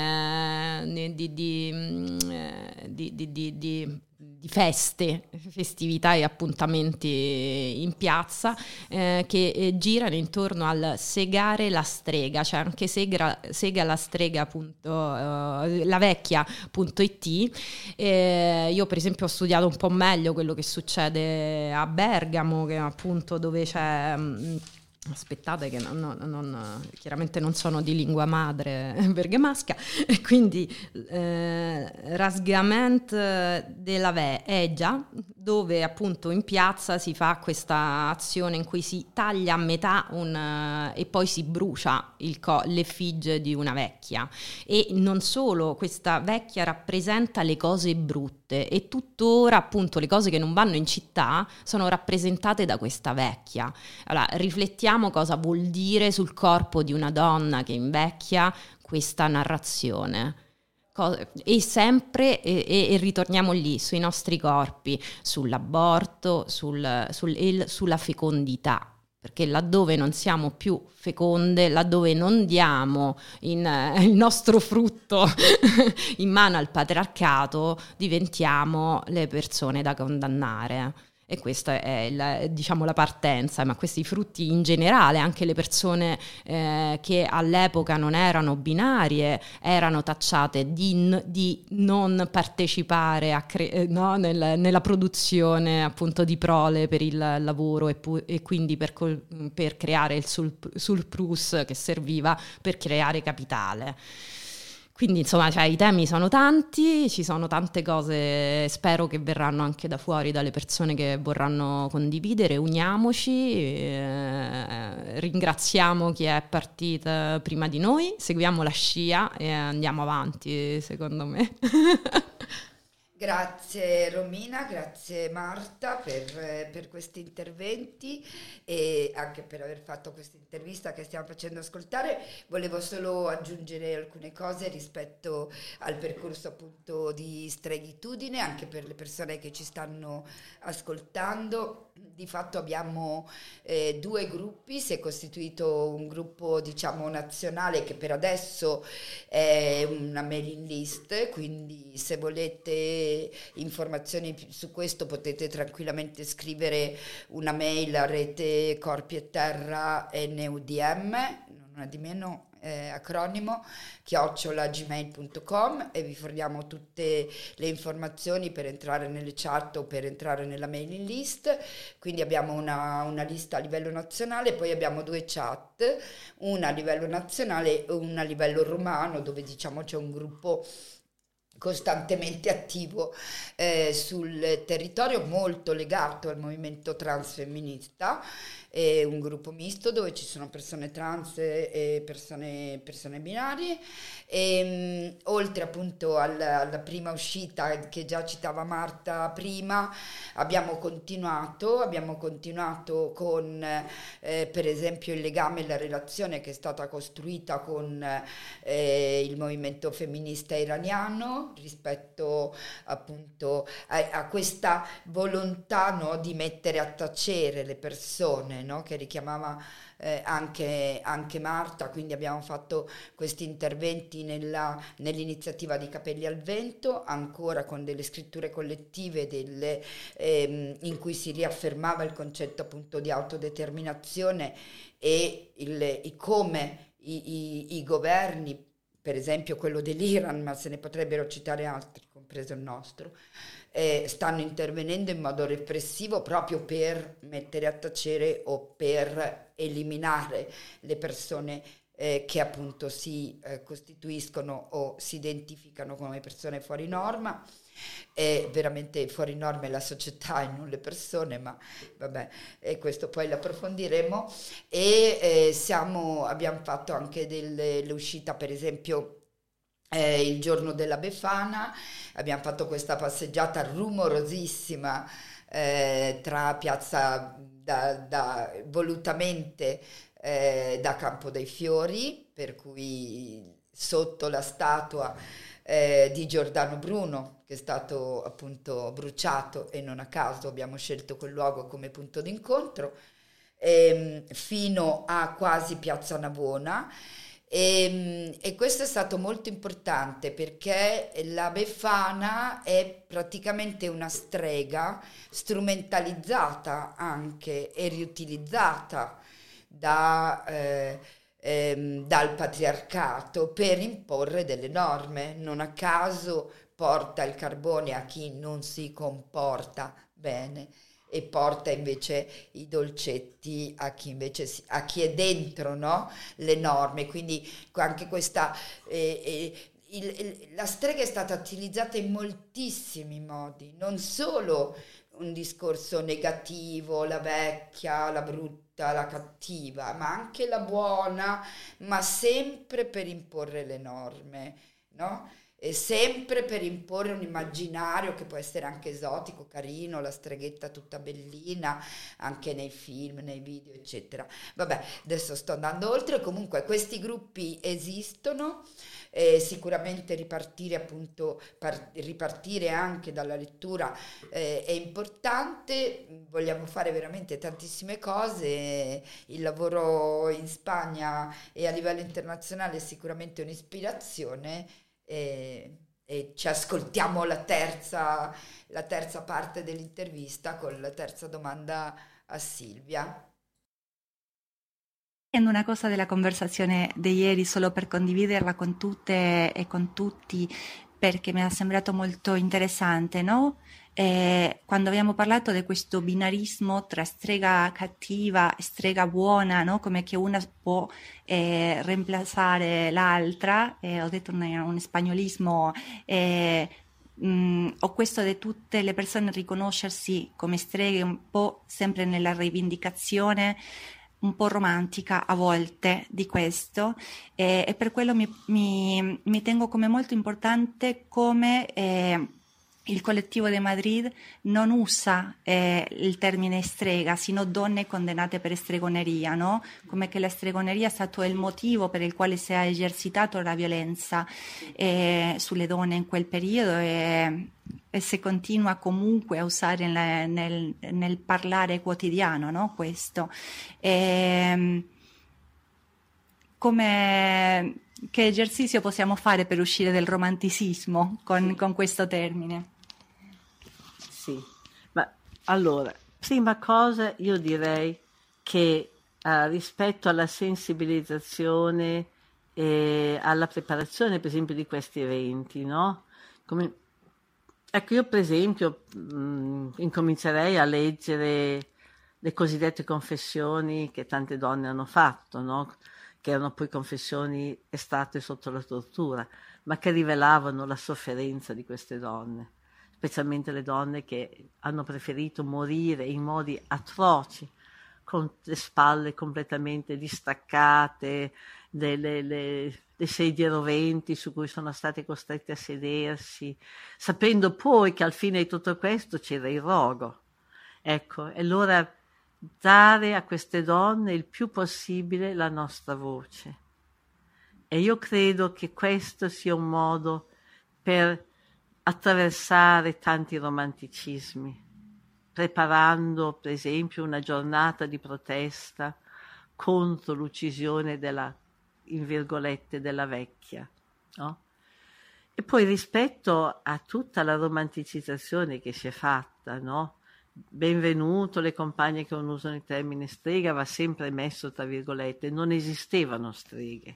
eh, di, di, di, di, di, di di feste, festività e appuntamenti in piazza eh, che eh, girano intorno al segare la strega, cioè anche segra, sega la strega punto, uh, la vecchia punto it. Eh, io per esempio ho studiato un po' meglio quello che succede a Bergamo, che appunto dove c'è mh, aspettate che non, non, non, chiaramente non sono di lingua madre bergamasca, e quindi eh, Rasgament della Vegia, dove appunto in piazza si fa questa azione in cui si taglia a metà un, e poi si brucia il co- l'effigie di una vecchia. E non solo, questa vecchia rappresenta le cose brutte, e tuttora appunto le cose che non vanno in città sono rappresentate da questa vecchia. Allora riflettiamo cosa vuol dire sul corpo di una donna che invecchia questa narrazione. E sempre e, e, e ritorniamo lì sui nostri corpi, sull'aborto, sul, sul, il, sulla fecondità, perché laddove non siamo più feconde, laddove non diamo in, eh, il nostro frutto in mano al patriarcato, diventiamo le persone da condannare. E questa è la, diciamo, la partenza, ma questi frutti in generale, anche le persone eh, che all'epoca non erano binarie, erano tacciate di, di non partecipare a cre- no, nel, nella produzione appunto di prole per il lavoro e, pu- e quindi per, col- per creare il surplus che serviva per creare capitale. Quindi insomma, cioè, i temi sono tanti, ci sono tante cose, spero che verranno anche da fuori, dalle persone che vorranno condividere. Uniamoci, eh, ringraziamo chi è partita prima di noi, seguiamo la scia e andiamo avanti, secondo me. Grazie Romina, grazie Marta per, per questi interventi e anche per aver fatto questa intervista che stiamo facendo ascoltare. Volevo solo aggiungere alcune cose rispetto al percorso appunto di Streghitudine, anche per le persone che ci stanno ascoltando. Di fatto abbiamo eh, due gruppi, si è costituito un gruppo diciamo nazionale che per adesso è una mailing list, quindi se volete informazioni su questo potete tranquillamente scrivere una mail a Rete Corpi e Terra N U D M, non una di meno, eh, acronimo, chiocciola gmail punto com, e vi forniamo tutte le informazioni per entrare nelle chat o per entrare nella mailing list. Quindi abbiamo una, una lista a livello nazionale, poi abbiamo due chat, una a livello nazionale e una a livello romano, dove diciamo c'è un gruppo costantemente attivo eh, sul territorio, molto legato al movimento transfemminista. È un gruppo misto dove ci sono persone trans e persone, persone binarie e mh, oltre appunto alla, alla prima uscita che già citava Marta prima, abbiamo continuato abbiamo continuato con eh, per esempio il legame e la relazione che è stata costruita con eh, il movimento femminista iraniano rispetto appunto a, a questa volontà, no, di mettere a tacere le persone, no, che richiamava eh, anche, anche Marta. Quindi abbiamo fatto questi interventi nella, nell'iniziativa di Capelli al Vento, ancora con delle scritture collettive delle, ehm, in cui si riaffermava il concetto appunto di autodeterminazione e il, i, come i, i, i governi, per esempio quello dell'Iran, ma se ne potrebbero citare altri, compreso il nostro, eh, stanno intervenendo in modo repressivo proprio per mettere a tacere o per eliminare le persone eh, che appunto si eh, costituiscono o si identificano come persone fuori norma. È veramente fuori norma la società e non le persone, ma vabbè, e questo poi l'approfondiremo. E eh, siamo, abbiamo fatto anche dell'uscita, per esempio eh, il giorno della Befana, abbiamo fatto questa passeggiata rumorosissima eh, tra piazza da, da volutamente eh, da Campo dei Fiori, per cui sotto la statua eh, di Giordano Bruno, che è stato appunto bruciato, e non a caso abbiamo scelto quel luogo come punto d'incontro, ehm, fino a quasi Piazza Navona. E, e questo è stato molto importante perché la Befana è praticamente una strega strumentalizzata anche e riutilizzata da, eh, ehm, dal patriarcato per imporre delle norme. Non a caso porta il carbone a chi non si comporta bene e porta invece i dolcetti a chi invece si, a chi è dentro, no, le norme. Quindi anche questa eh, eh, il, il, la strega è stata utilizzata in moltissimi modi, non solo un discorso negativo, la vecchia, la brutta, la cattiva, ma anche la buona, ma sempre per imporre le norme, no? E sempre per imporre un immaginario che può essere anche esotico, carino, la streghetta tutta bellina, anche nei film, nei video, eccetera. Vabbè, adesso sto andando oltre. Comunque questi gruppi esistono, eh, sicuramente ripartire appunto, par- ripartire anche dalla lettura eh, è importante. Vogliamo fare veramente tantissime cose. Il lavoro in Spagna e a livello internazionale è sicuramente un'ispirazione. E, e ci ascoltiamo la terza, la terza parte dell'intervista con la terza domanda a Silvia. Una cosa della conversazione di ieri solo per condividerla con tutte e con tutti, perché mi è sembrato molto interessante, no? Eh, quando abbiamo parlato di questo binarismo tra strega cattiva e strega buona, no? Come che una può eh, reemplazare l'altra, eh, ho detto un, un spagnolismo, eh, mh, o questo di tutte le persone riconoscersi come streghe un po' sempre nella rivendicazione un po' romantica a volte di questo, eh, e per quello mi, mi, mi tengo come molto importante come eh, il collettivo de Madrid non usa eh, il termine strega, sino donne condannate per stregoneria, no? Come che la stregoneria è stato il motivo per il quale si è esercitato la violenza eh, sulle donne in quel periodo e, e si continua comunque a usare nel, nel, nel parlare quotidiano, no? Questo. E, come, che esercizio possiamo fare per uscire dal romanticismo con, con questo termine? Sì, ma allora, prima cosa io direi che eh, rispetto alla sensibilizzazione e alla preparazione, per esempio, di questi eventi, no? Come, ecco, io per esempio mh, incomincerei a leggere le cosiddette confessioni che tante donne hanno fatto, no? Che erano poi confessioni estratte sotto la tortura, ma che rivelavano la sofferenza di queste donne, specialmente le donne che hanno preferito morire in modi atroci, con le spalle completamente distaccate, le, le, le, le sedie roventi su cui sono state costrette a sedersi, sapendo poi che al fine di tutto questo c'era il rogo. Ecco, e allora dare a queste donne il più possibile la nostra voce. E io credo che questo sia un modo per attraversare tanti romanticismi, preparando per esempio una giornata di protesta contro l'uccisione della, in virgolette, della vecchia, no? E poi rispetto a tutta la romanticizzazione che si è fatta, no? Benvenuto, le compagne che non usano il termine strega va sempre messo tra virgolette, non esistevano streghe,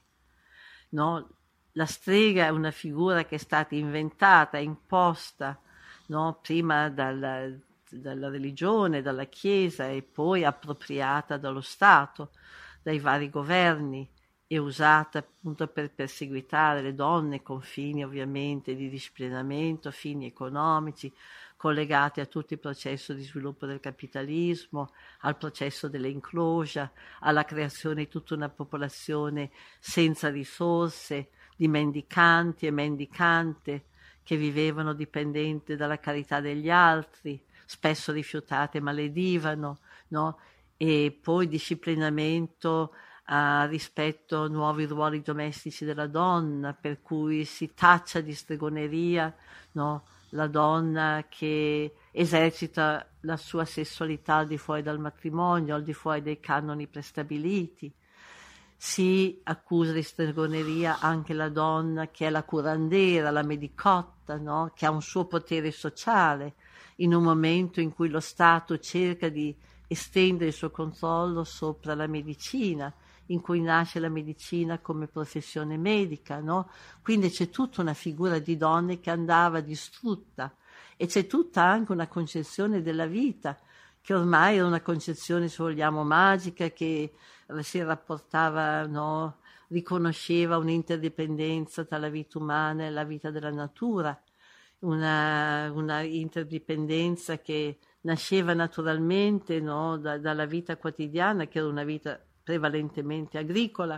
no? La strega è una figura che è stata inventata, imposta, no? Prima dalla, dalla religione, dalla Chiesa e poi appropriata dallo Stato, dai vari governi e usata appunto per perseguitare le donne con fini ovviamente di disciplinamento, fini economici, collegati a tutto il processo di sviluppo del capitalismo, al processo dell'enclosure, alla creazione di tutta una popolazione senza risorse, di mendicanti e mendicante che vivevano dipendenti dalla carità degli altri, spesso rifiutate maledivano, no? E poi disciplinamento uh, rispetto a nuovi ruoli domestici della donna, per cui si taccia di stregoneria, no? La donna che esercita la sua sessualità al di fuori dal matrimonio, al di fuori dei canoni prestabiliti. Si accusa di stregoneria anche la donna che è la curandera, la medicotta, no? Che ha un suo potere sociale in un momento in cui lo Stato cerca di estendere il suo controllo sopra la medicina, in cui nasce la medicina come professione medica, no? Quindi c'è tutta una figura di donne che andava distrutta e c'è tutta anche una concezione della vita che ormai era una concezione, se vogliamo, magica, che si rapportava, no? Riconosceva un'interdipendenza tra la vita umana e la vita della natura, una, una interdipendenza che nasceva naturalmente, no? da, dalla vita quotidiana, che era una vita prevalentemente agricola,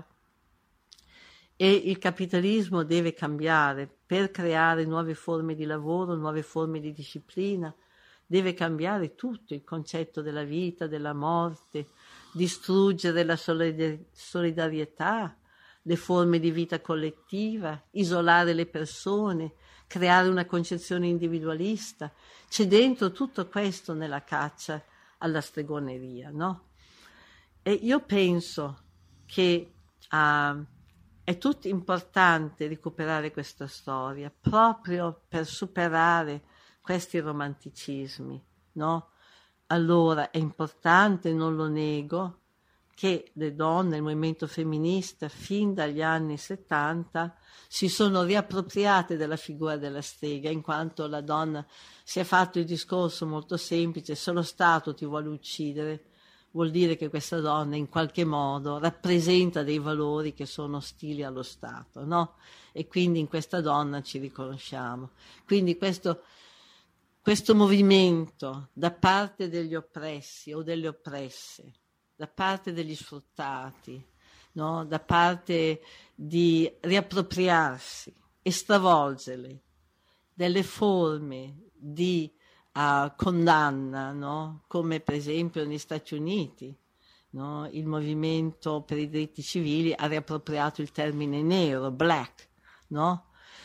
e il capitalismo deve cambiare per creare nuove forme di lavoro, nuove forme di disciplina, deve cambiare tutto il concetto della vita, della morte, distruggere la solidarietà, le forme di vita collettiva, isolare le persone, creare una concezione individualista. C'è dentro tutto questo nella caccia alla stregoneria, no? E io penso che uh, è tutto importante recuperare questa storia proprio per superare questi romanticismi, no? Allora è importante, non lo nego, che le donne, il movimento femminista, fin dagli anni settanta, si sono riappropriate della figura della strega, in quanto la donna si è fatto il discorso molto semplice: se lo Stato ti vuole uccidere, vuol dire che questa donna in qualche modo rappresenta dei valori che sono ostili allo Stato, no? E quindi in questa donna ci riconosciamo. Quindi questo, questo movimento da parte degli oppressi o delle oppresse, da parte degli sfruttati, no? Da parte di riappropriarsi e stravolgerle delle forme di uh, condanna, no? Come per esempio negli Stati Uniti, no? Il movimento per i diritti civili ha riappropriato il termine nero, black, no?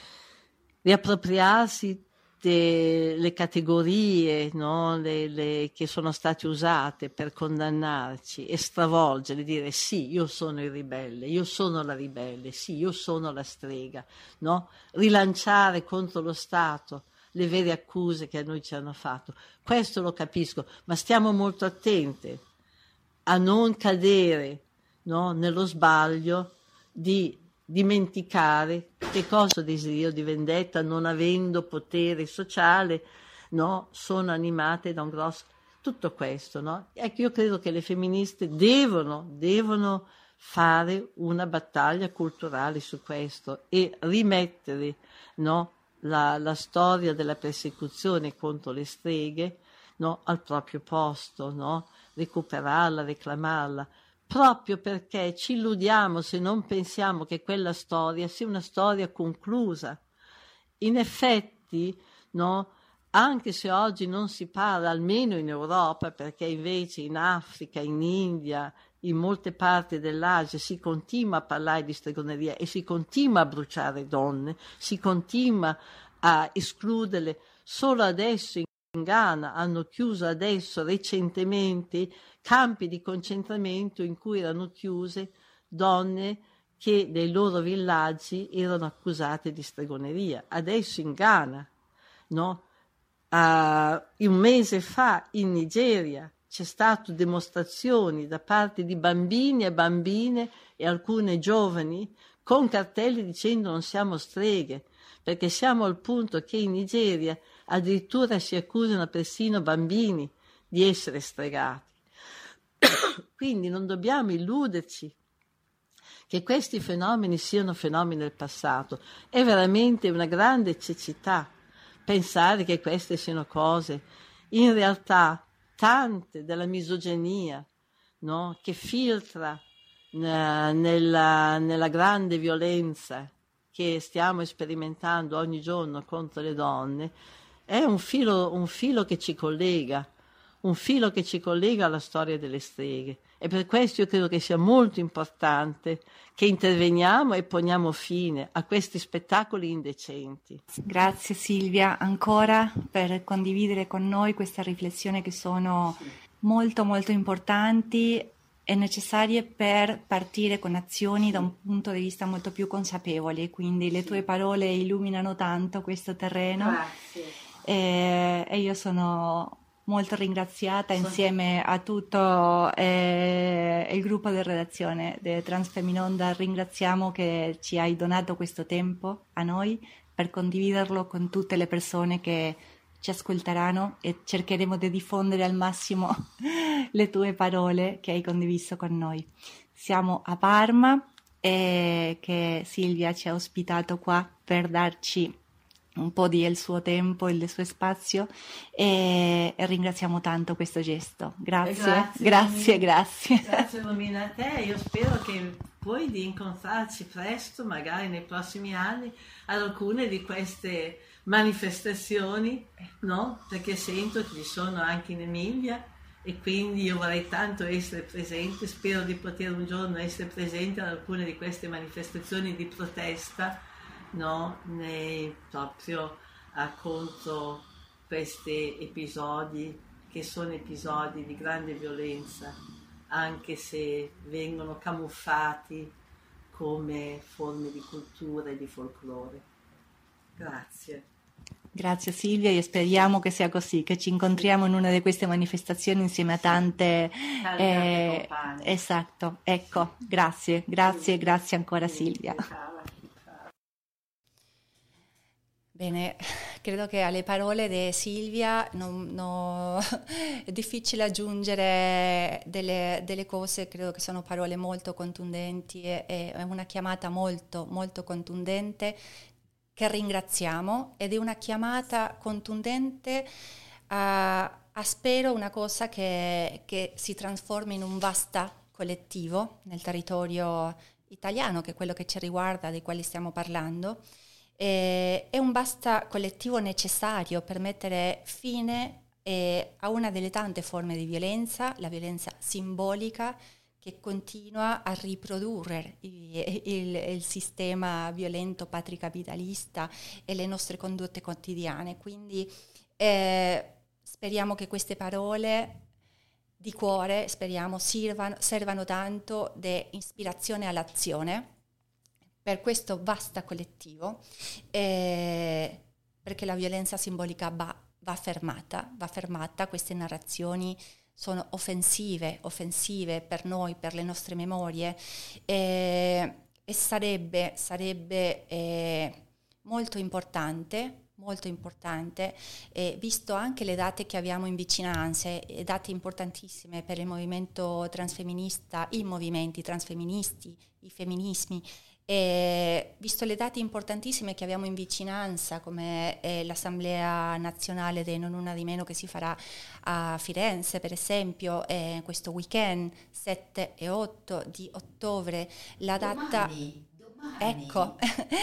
Riappropriarsi delle categorie, no? le, le, che sono state usate per condannarci e stravolgere, dire sì, io sono il ribelle, io sono la ribelle, sì, io sono la strega, no? Rilanciare contro lo Stato le vere accuse che a noi ci hanno fatto. Questo lo capisco, ma stiamo molto attenti a non cadere, no? Nello sbaglio di dimenticare che cosa desiderio di vendetta, non avendo potere sociale, no? Sono animate da un grosso... Tutto questo, no? Ecco, io credo che le femministe devono, devono fare una battaglia culturale su questo e rimettere, no? la, la storia della persecuzione contro le streghe, no? Al proprio posto, no? Recuperarla, reclamarla, proprio perché ci illudiamo se non pensiamo che quella storia sia una storia conclusa. In effetti, no, anche se oggi non si parla, almeno in Europa, perché invece in Africa, in India, in molte parti dell'Asia si continua a parlare di stregoneria e si continua a bruciare donne, si continua a escluderle. Solo adesso in Ghana hanno chiuso adesso recentemente campi di concentramento in cui erano chiuse donne che nei loro villaggi erano accusate di stregoneria. Adesso in Ghana, no? Uh, un mese fa in Nigeria c'è stato dimostrazioni da parte di bambini e bambine e alcune giovani con cartelli dicendo non siamo streghe, perché siamo al punto che in Nigeria addirittura si accusano persino bambini di essere stregati. Quindi non dobbiamo illuderci che questi fenomeni siano fenomeni del passato. È veramente una grande cecità pensare che queste siano cose. In realtà tante della misoginia, no, che filtra nella, nella grande violenza che stiamo sperimentando ogni giorno contro le donne, è un filo, un filo che ci collega, un filo che ci collega alla storia delle streghe. E per questo io credo che sia molto importante che interveniamo e poniamo fine a questi spettacoli indecenti. Grazie Silvia ancora per condividere con noi queste riflessioni che sono molto molto importanti e necessarie per partire con azioni da un punto di vista molto più consapevole. Quindi le tue parole illuminano tanto questo terreno. Grazie. E, e io sono molto ringraziata insieme a tutto eh, il gruppo di redazione di Transfeminonda. Ringraziamo che ci hai donato questo tempo a noi per condividerlo con tutte le persone che ci ascolteranno e cercheremo di diffondere al massimo le tue parole che hai condiviso con noi. Siamo a Parma e che Silvia ci ha ospitato qua per darci un po' del suo tempo e del suo spazio e, e ringraziamo tanto questo gesto. Grazie, grazie, grazie. Grazie, grazie Romina a te. Io spero che poi di incontrarci presto, magari nei prossimi anni, ad alcune di queste manifestazioni, no? Perché sento che ci sono anche in Emilia e quindi io vorrei tanto essere presente, spero di poter un giorno essere presente ad alcune di queste manifestazioni di protesta, no, nei, proprio a contro questi episodi che sono episodi di grande violenza, anche se vengono camuffati come forme di cultura e di folklore. Grazie. Grazie Silvia e speriamo che sia così, che ci incontriamo in una di queste manifestazioni insieme a tante eh, esatto, ecco, grazie, grazie, grazie ancora Silvia. Bene, credo che alle parole di Silvia non, no, è difficile aggiungere delle, delle cose, credo che sono parole molto contundenti e, e è una chiamata molto, molto contundente che ringraziamo ed è una chiamata contundente a, a spero una cosa che, che si trasformi in un vasta collettivo nel territorio italiano, che è quello che ci riguarda, di quali stiamo parlando. Eh, è un basta collettivo necessario per mettere fine eh, a una delle tante forme di violenza, la violenza simbolica, che continua a riprodurre il, il, il sistema violento patricapitalista e le nostre condotte quotidiane. Quindi eh, speriamo che queste parole di cuore, speriamo, sirvano, servano tanto di ispirazione all'azione per questo vasto collettivo, eh, perché la violenza simbolica va, va fermata, va fermata, queste narrazioni sono offensive, offensive per noi, per le nostre memorie, eh, e sarebbe, sarebbe eh, molto importante, molto importante, eh, visto anche le date che abbiamo in vicinanza, eh, date importantissime per il movimento transfemminista, i movimenti transfemministi, i femminismi, e visto le date importantissime che abbiamo in vicinanza, come eh, l'Assemblea Nazionale dei Non Una di Meno che si farà a Firenze, per esempio, eh, questo weekend sette e otto di ottobre, la data... Domani, domani. Ecco,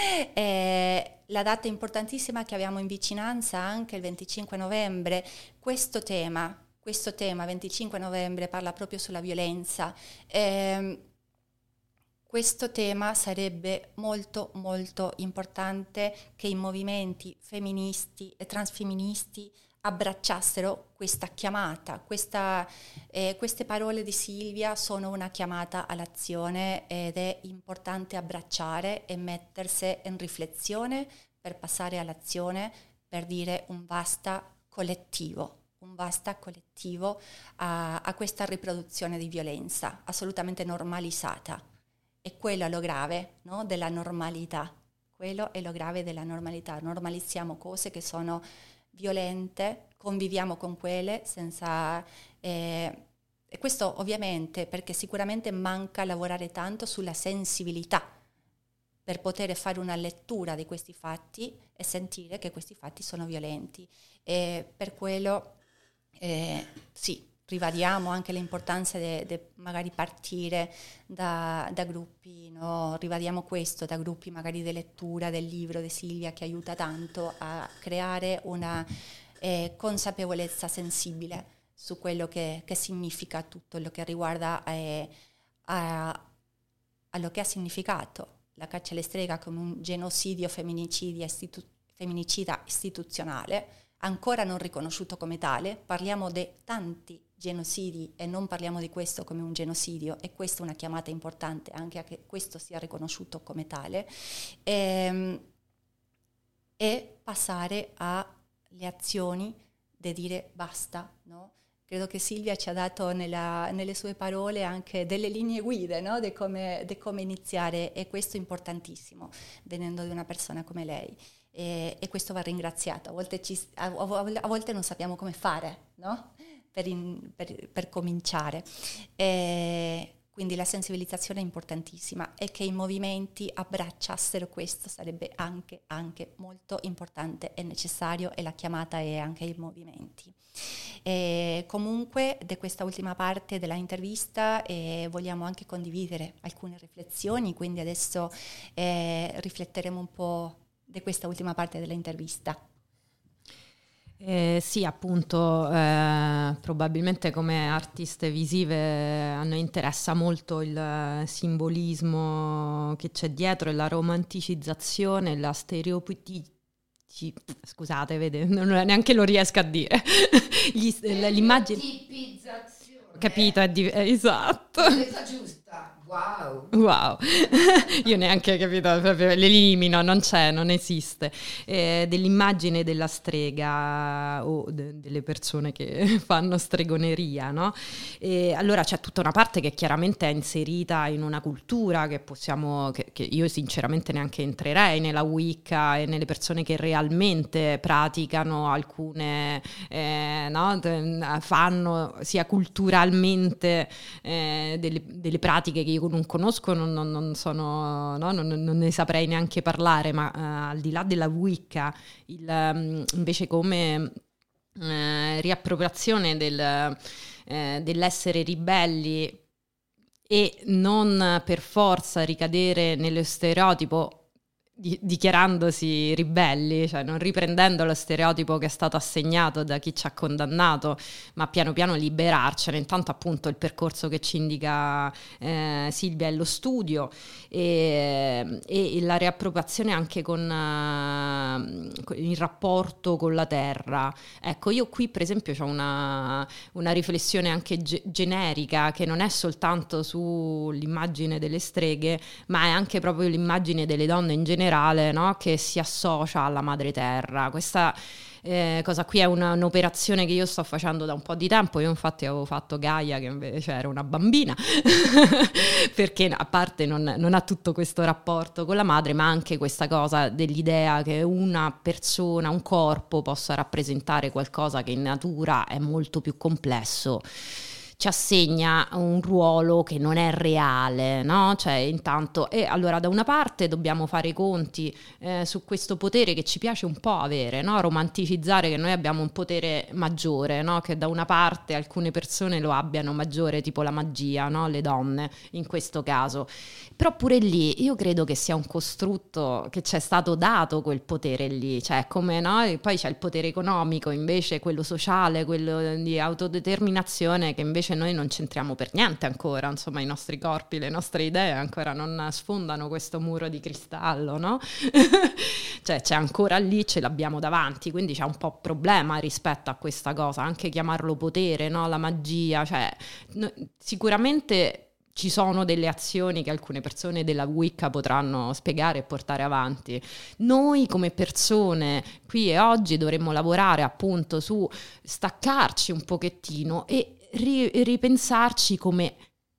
eh, la data importantissima che abbiamo in vicinanza anche il venticinque novembre, questo tema, questo tema venticinque novembre parla proprio sulla violenza. Eh, questo tema sarebbe molto molto importante che i movimenti femministi e transfemministi abbracciassero questa chiamata. Questa, eh, queste parole di Silvia sono una chiamata all'azione ed è importante abbracciare e mettersi in riflessione per passare all'azione, per dire un basta collettivo, un basta collettivo a, a questa riproduzione di violenza assolutamente normalizzata. E quello è lo grave, no? Della normalità. Quello è lo grave della normalità. Normalizziamo cose che sono violente, conviviamo con quelle senza... Eh, e questo ovviamente perché sicuramente manca lavorare tanto sulla sensibilità per poter fare una lettura di questi fatti e sentire che questi fatti sono violenti. E per quello, eh, sì, ribadiamo anche l'importanza di magari partire da, da gruppi, no? Ribadiamo questo, da gruppi magari di lettura del libro di Silvia, che aiuta tanto a creare una eh, consapevolezza sensibile su quello che, che significa tutto quello che riguarda eh, a, a lo che ha significato la caccia alle streghe come un genocidio femminicidio istitu- femminicida istituzionale, ancora non riconosciuto come tale. Parliamo di tanti genocidi e non parliamo di questo come un genocidio, e questa è una chiamata importante anche a che questo sia riconosciuto come tale, e, e passare alle azioni di dire basta, no? Credo che Silvia ci ha dato nella, nelle sue parole anche delle linee guida, no? di come, di come iniziare, e questo è importantissimo venendo da una persona come lei. E, e questo va ringraziato. A volte, ci, a, a volte non sappiamo come fare, no? per, in, per, per cominciare. E quindi la sensibilizzazione è importantissima, e che i movimenti abbracciassero questo sarebbe anche, anche molto importante e necessario, e la chiamata è anche ai movimenti. E comunque di questa ultima parte della intervista eh, vogliamo anche condividere alcune riflessioni, quindi adesso eh, rifletteremo un po' di questa ultima parte dell'intervista. Eh, sì, appunto, eh, probabilmente come artiste visive a noi interessa molto il simbolismo che c'è dietro, e la romanticizzazione, la stereotipizzazione. Scusate, vede, non, neanche lo riesco a dire. Gli, l'immagine. Capito, è di, è esatto. È giusta. Wow. Wow. Io neanche capito, proprio l'elimino, non c'è, non esiste. Eh, dell'immagine della strega o de- delle persone che fanno stregoneria, no? E allora c'è tutta una parte che chiaramente è inserita in una cultura che possiamo, che, che io sinceramente neanche entrerei nella Wicca e nelle persone che realmente praticano alcune, eh, no? fanno sia culturalmente eh, delle, delle pratiche che io non conosco, non, non, non sono, no? non, non ne saprei neanche parlare, ma uh, al di là della Wicca, il, um, invece come uh, riappropriazione del, uh, dell'essere ribelli e non per forza ricadere nello stereotipo di, dichiarandosi ribelli, cioè non riprendendo lo stereotipo che è stato assegnato da chi ci ha condannato, ma piano piano liberarcene. Intanto appunto il percorso che ci indica eh, Silvia è lo studio e, e la riappropriazione anche con uh, il rapporto con la terra. Ecco, io qui per esempio ho una, una riflessione anche ge- generica, che non è soltanto sull'immagine delle streghe, ma è anche proprio l'immagine delle donne in generale, no? Che si associa alla madre terra. Questa eh, cosa qui è una, un'operazione che io sto facendo da un po' di tempo. Io infatti avevo fatto Gaia, che invece era una bambina perché a parte non, non ha tutto questo rapporto con la madre, ma anche questa cosa dell'idea che una persona, un corpo possa rappresentare qualcosa che in natura è molto più complesso, ci assegna un ruolo che non è reale, no? Cioè, intanto, e allora da una parte dobbiamo fare i conti eh, su questo potere che ci piace un po' avere, no? Romanticizzare che noi abbiamo un potere maggiore, no? Che da una parte alcune persone lo abbiano maggiore, tipo la magia, no? Le donne in questo caso. Però pure lì io credo che sia un costrutto che ci è stato dato quel potere lì, cioè come, no? E poi c'è il potere economico, invece quello sociale, quello di autodeterminazione, che invece noi non c'entriamo per niente ancora, insomma i nostri corpi, le nostre idee ancora non sfondano questo muro di cristallo, no? Cioè c'è ancora lì, ce l'abbiamo davanti, quindi c'è un po' problema rispetto a questa cosa, anche chiamarlo potere, no? La magia, cioè no, sicuramente ci sono delle azioni che alcune persone della Wicca potranno spiegare e portare avanti. Noi come persone qui e oggi dovremmo lavorare appunto su staccarci un pochettino e ri- ripensarci come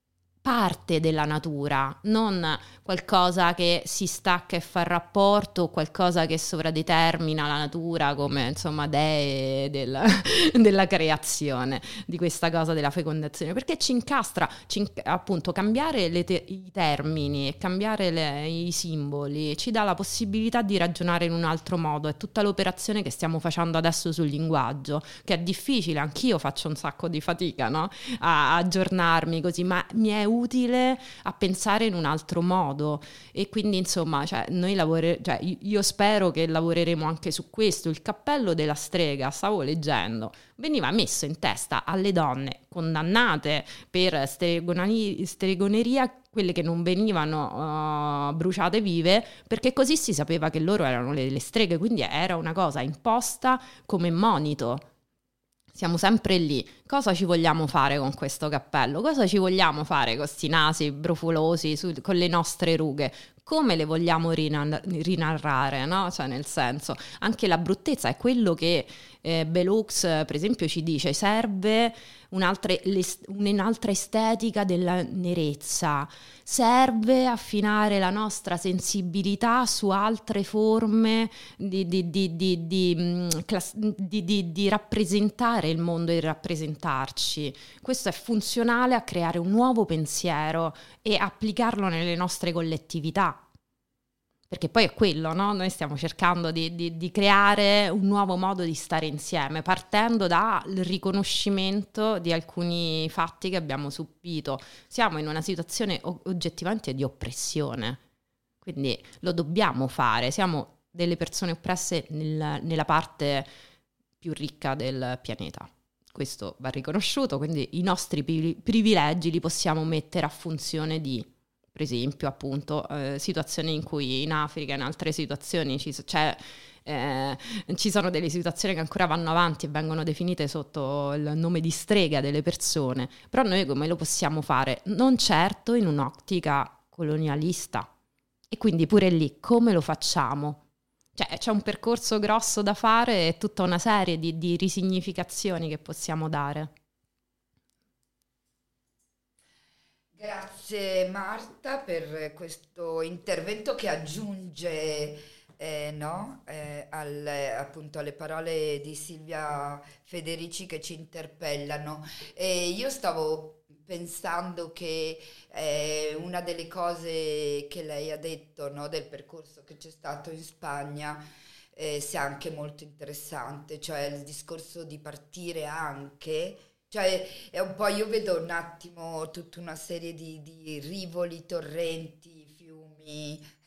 parte della natura, non qualcosa che si stacca e fa rapporto, qualcosa che sovradetermina la natura come insomma dee della, della creazione, di questa cosa della fecondazione, perché ci incastra, ci inc- appunto cambiare le te- i termini e cambiare le- i simboli ci dà la possibilità di ragionare in un altro modo. È tutta l'operazione che stiamo facendo adesso sul linguaggio, che è difficile, anch'io faccio un sacco di fatica, no? A, a aggiornarmi così, ma mi è utile a pensare in un altro modo, e quindi insomma cioè, noi lavore- cioè, io spero che lavoreremo anche su questo. Il cappello della strega, stavo leggendo, veniva messo in testa alle donne condannate per stregonari- stregoneria, quelle che non venivano uh, bruciate vive, perché così si sapeva che loro erano le, le streghe, quindi era una cosa imposta come monito. Siamo sempre lì. Cosa ci vogliamo fare con questo cappello? Cosa ci vogliamo fare con questi nasi brufolosi, su, con le nostre rughe? Come le vogliamo rinar- rinarrare, no? Cioè, nel senso, anche la bruttezza è quello che eh, Bellux, per esempio, ci dice: serve un'altra, un'altra estetica della nerezza, serve affinare la nostra sensibilità su altre forme di, di, di, di, di, di, di, di rappresentare il mondo e rappresentarci. Questo è funzionale a creare un nuovo pensiero e applicarlo nelle nostre collettività. Perché poi è quello, no? Noi stiamo cercando di, di, di creare un nuovo modo di stare insieme, partendo dal riconoscimento di alcuni fatti che abbiamo subito. Siamo in una situazione oggettivamente di oppressione, quindi lo dobbiamo fare. Siamo delle persone oppresse nel, nella parte più ricca del pianeta. Questo va riconosciuto, quindi i nostri privilegi li possiamo mettere a funzione di, per esempio, appunto, eh, situazioni in cui in Africa, in altre situazioni ci, cioè, eh, ci sono delle situazioni che ancora vanno avanti e vengono definite sotto il nome di strega delle persone. Però noi come lo possiamo fare? Non certo in un'ottica colonialista. E quindi pure lì come lo facciamo? Cioè, c'è un percorso grosso da fare e tutta una serie di, di risignificazioni che possiamo dare. Grazie Marta per questo intervento che aggiunge eh, no, eh, al, appunto alle parole di Silvia Federici che ci interpellano. E io stavo pensando che eh, una delle cose che lei ha detto, no, del percorso che c'è stato in Spagna eh, sia anche molto interessante, cioè il discorso di partire anche. Cioè è un po', io vedo un attimo tutta una serie di, di rivoli, torrenti, fiumi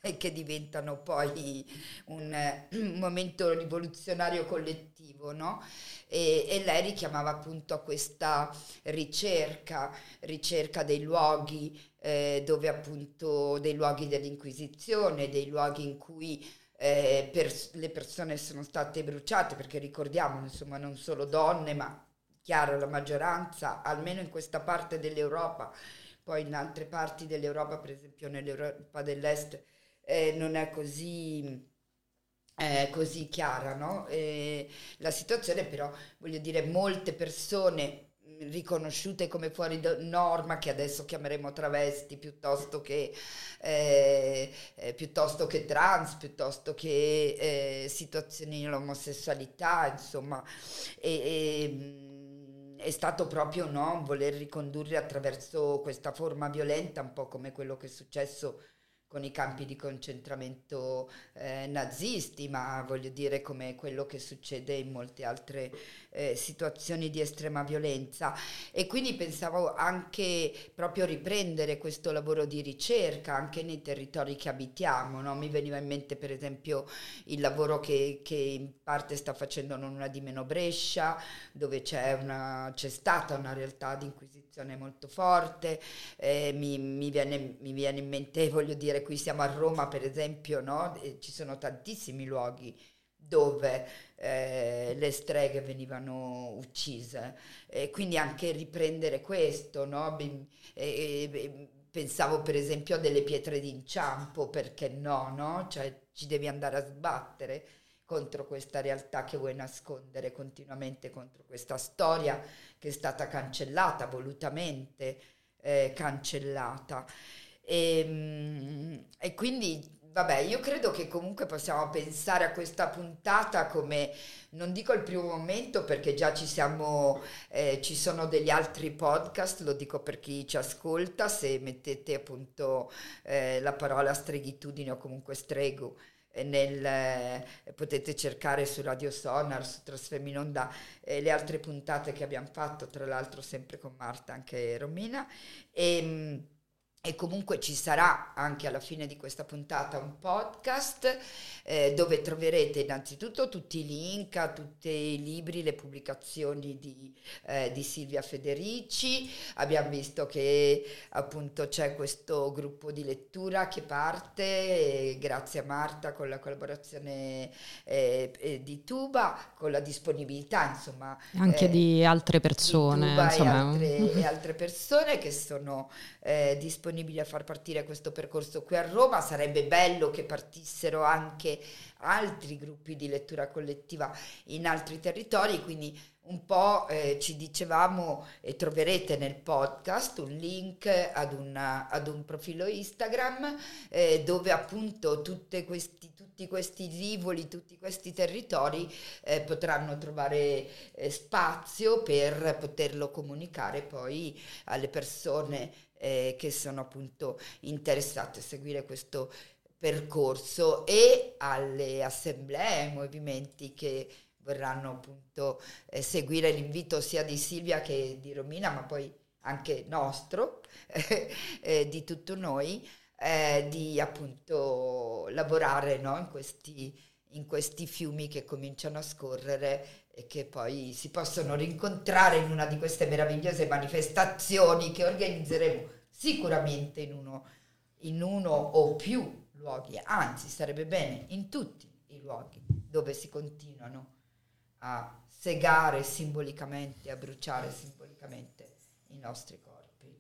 e che diventano poi un, un momento rivoluzionario collettivo, no? E, e lei richiamava appunto a questa ricerca, ricerca dei luoghi, eh, dove appunto dei luoghi dell'Inquisizione, dei luoghi in cui eh, per, le persone sono state bruciate, perché ricordiamo, insomma, non solo donne, ma chiaro la maggioranza, almeno in questa parte dell'Europa, poi in altre parti dell'Europa, per esempio nell'Europa dell'Est, eh, non è così, eh, così chiara, no? Eh, la situazione, però, voglio dire, molte persone riconosciute come fuori da norma, che adesso chiameremo travesti, piuttosto che eh, eh, piuttosto che trans, piuttosto che eh, situazioni dell'omosessualità, insomma, e, e, è stato proprio, no, voler ricondurre attraverso questa forma violenta, un po' come quello che è successo con i campi di concentramento eh, nazisti, ma voglio dire come quello che succede in molte altre eh, situazioni di estrema violenza. E quindi pensavo anche proprio riprendere questo lavoro di ricerca anche nei territori che abitiamo, no? Mi veniva in mente per esempio il lavoro che, che in parte sta facendo Non una di meno Brescia, dove c'è, una, c'è stata una realtà di inquisizione molto forte. eh, mi, mi, viene, mi viene in mente, voglio dire, qui siamo a Roma per esempio, no? E ci sono tantissimi luoghi dove eh, le streghe venivano uccise, e quindi anche riprendere questo, no? E, e, e, pensavo per esempio a delle pietre d'inciampo, perché no, no? Cioè ci devi andare a sbattere contro questa realtà che vuoi nascondere continuamente, contro questa storia che è stata cancellata, volutamente eh, cancellata. E, e quindi vabbè, io credo che comunque possiamo pensare a questa puntata come, non dico il primo momento perché già ci siamo, eh, ci sono degli altri podcast, lo dico per chi ci ascolta, se mettete appunto eh, la parola streghitudine o comunque strego nel, eh, potete cercare su Radio Sonar, su Trasfeminonda, eh, le altre puntate che abbiamo fatto, tra l'altro sempre con Marta, anche Romina, e E comunque ci sarà anche alla fine di questa puntata un podcast eh, dove troverete innanzitutto tutti i link a tutti i libri, le pubblicazioni di, eh, di Silvia Federici. Abbiamo visto che appunto c'è questo gruppo di lettura che parte, eh, grazie a Marta, con la collaborazione eh, eh, di Tuba, con la disponibilità insomma anche eh, di altre persone, di Tuba insomma. E, altre, e altre persone che sono eh, disponibili a far partire questo percorso qui a Roma. Sarebbe bello che partissero anche altri gruppi di lettura collettiva in altri territori, quindi un po' eh, ci dicevamo, e troverete nel podcast un link ad, una, ad un profilo Instagram eh, dove appunto tutte questi, tutti questi rivoli, tutti questi territori eh, potranno trovare eh, spazio per poterlo comunicare poi alle persone Eh, che sono appunto interessate a seguire questo percorso, e alle assemblee, ai movimenti che vorranno appunto eh, seguire l'invito sia di Silvia che di Romina, ma poi anche nostro, eh, di tutto noi, eh, di appunto lavorare, no? in questi, in questi fiumi che cominciano a scorrere e che poi si possono rincontrare in una di queste meravigliose manifestazioni che organizzeremo sicuramente in uno, in uno o più luoghi, anzi sarebbe bene in tutti i luoghi dove si continuano a segare simbolicamente, a bruciare simbolicamente i nostri corpi.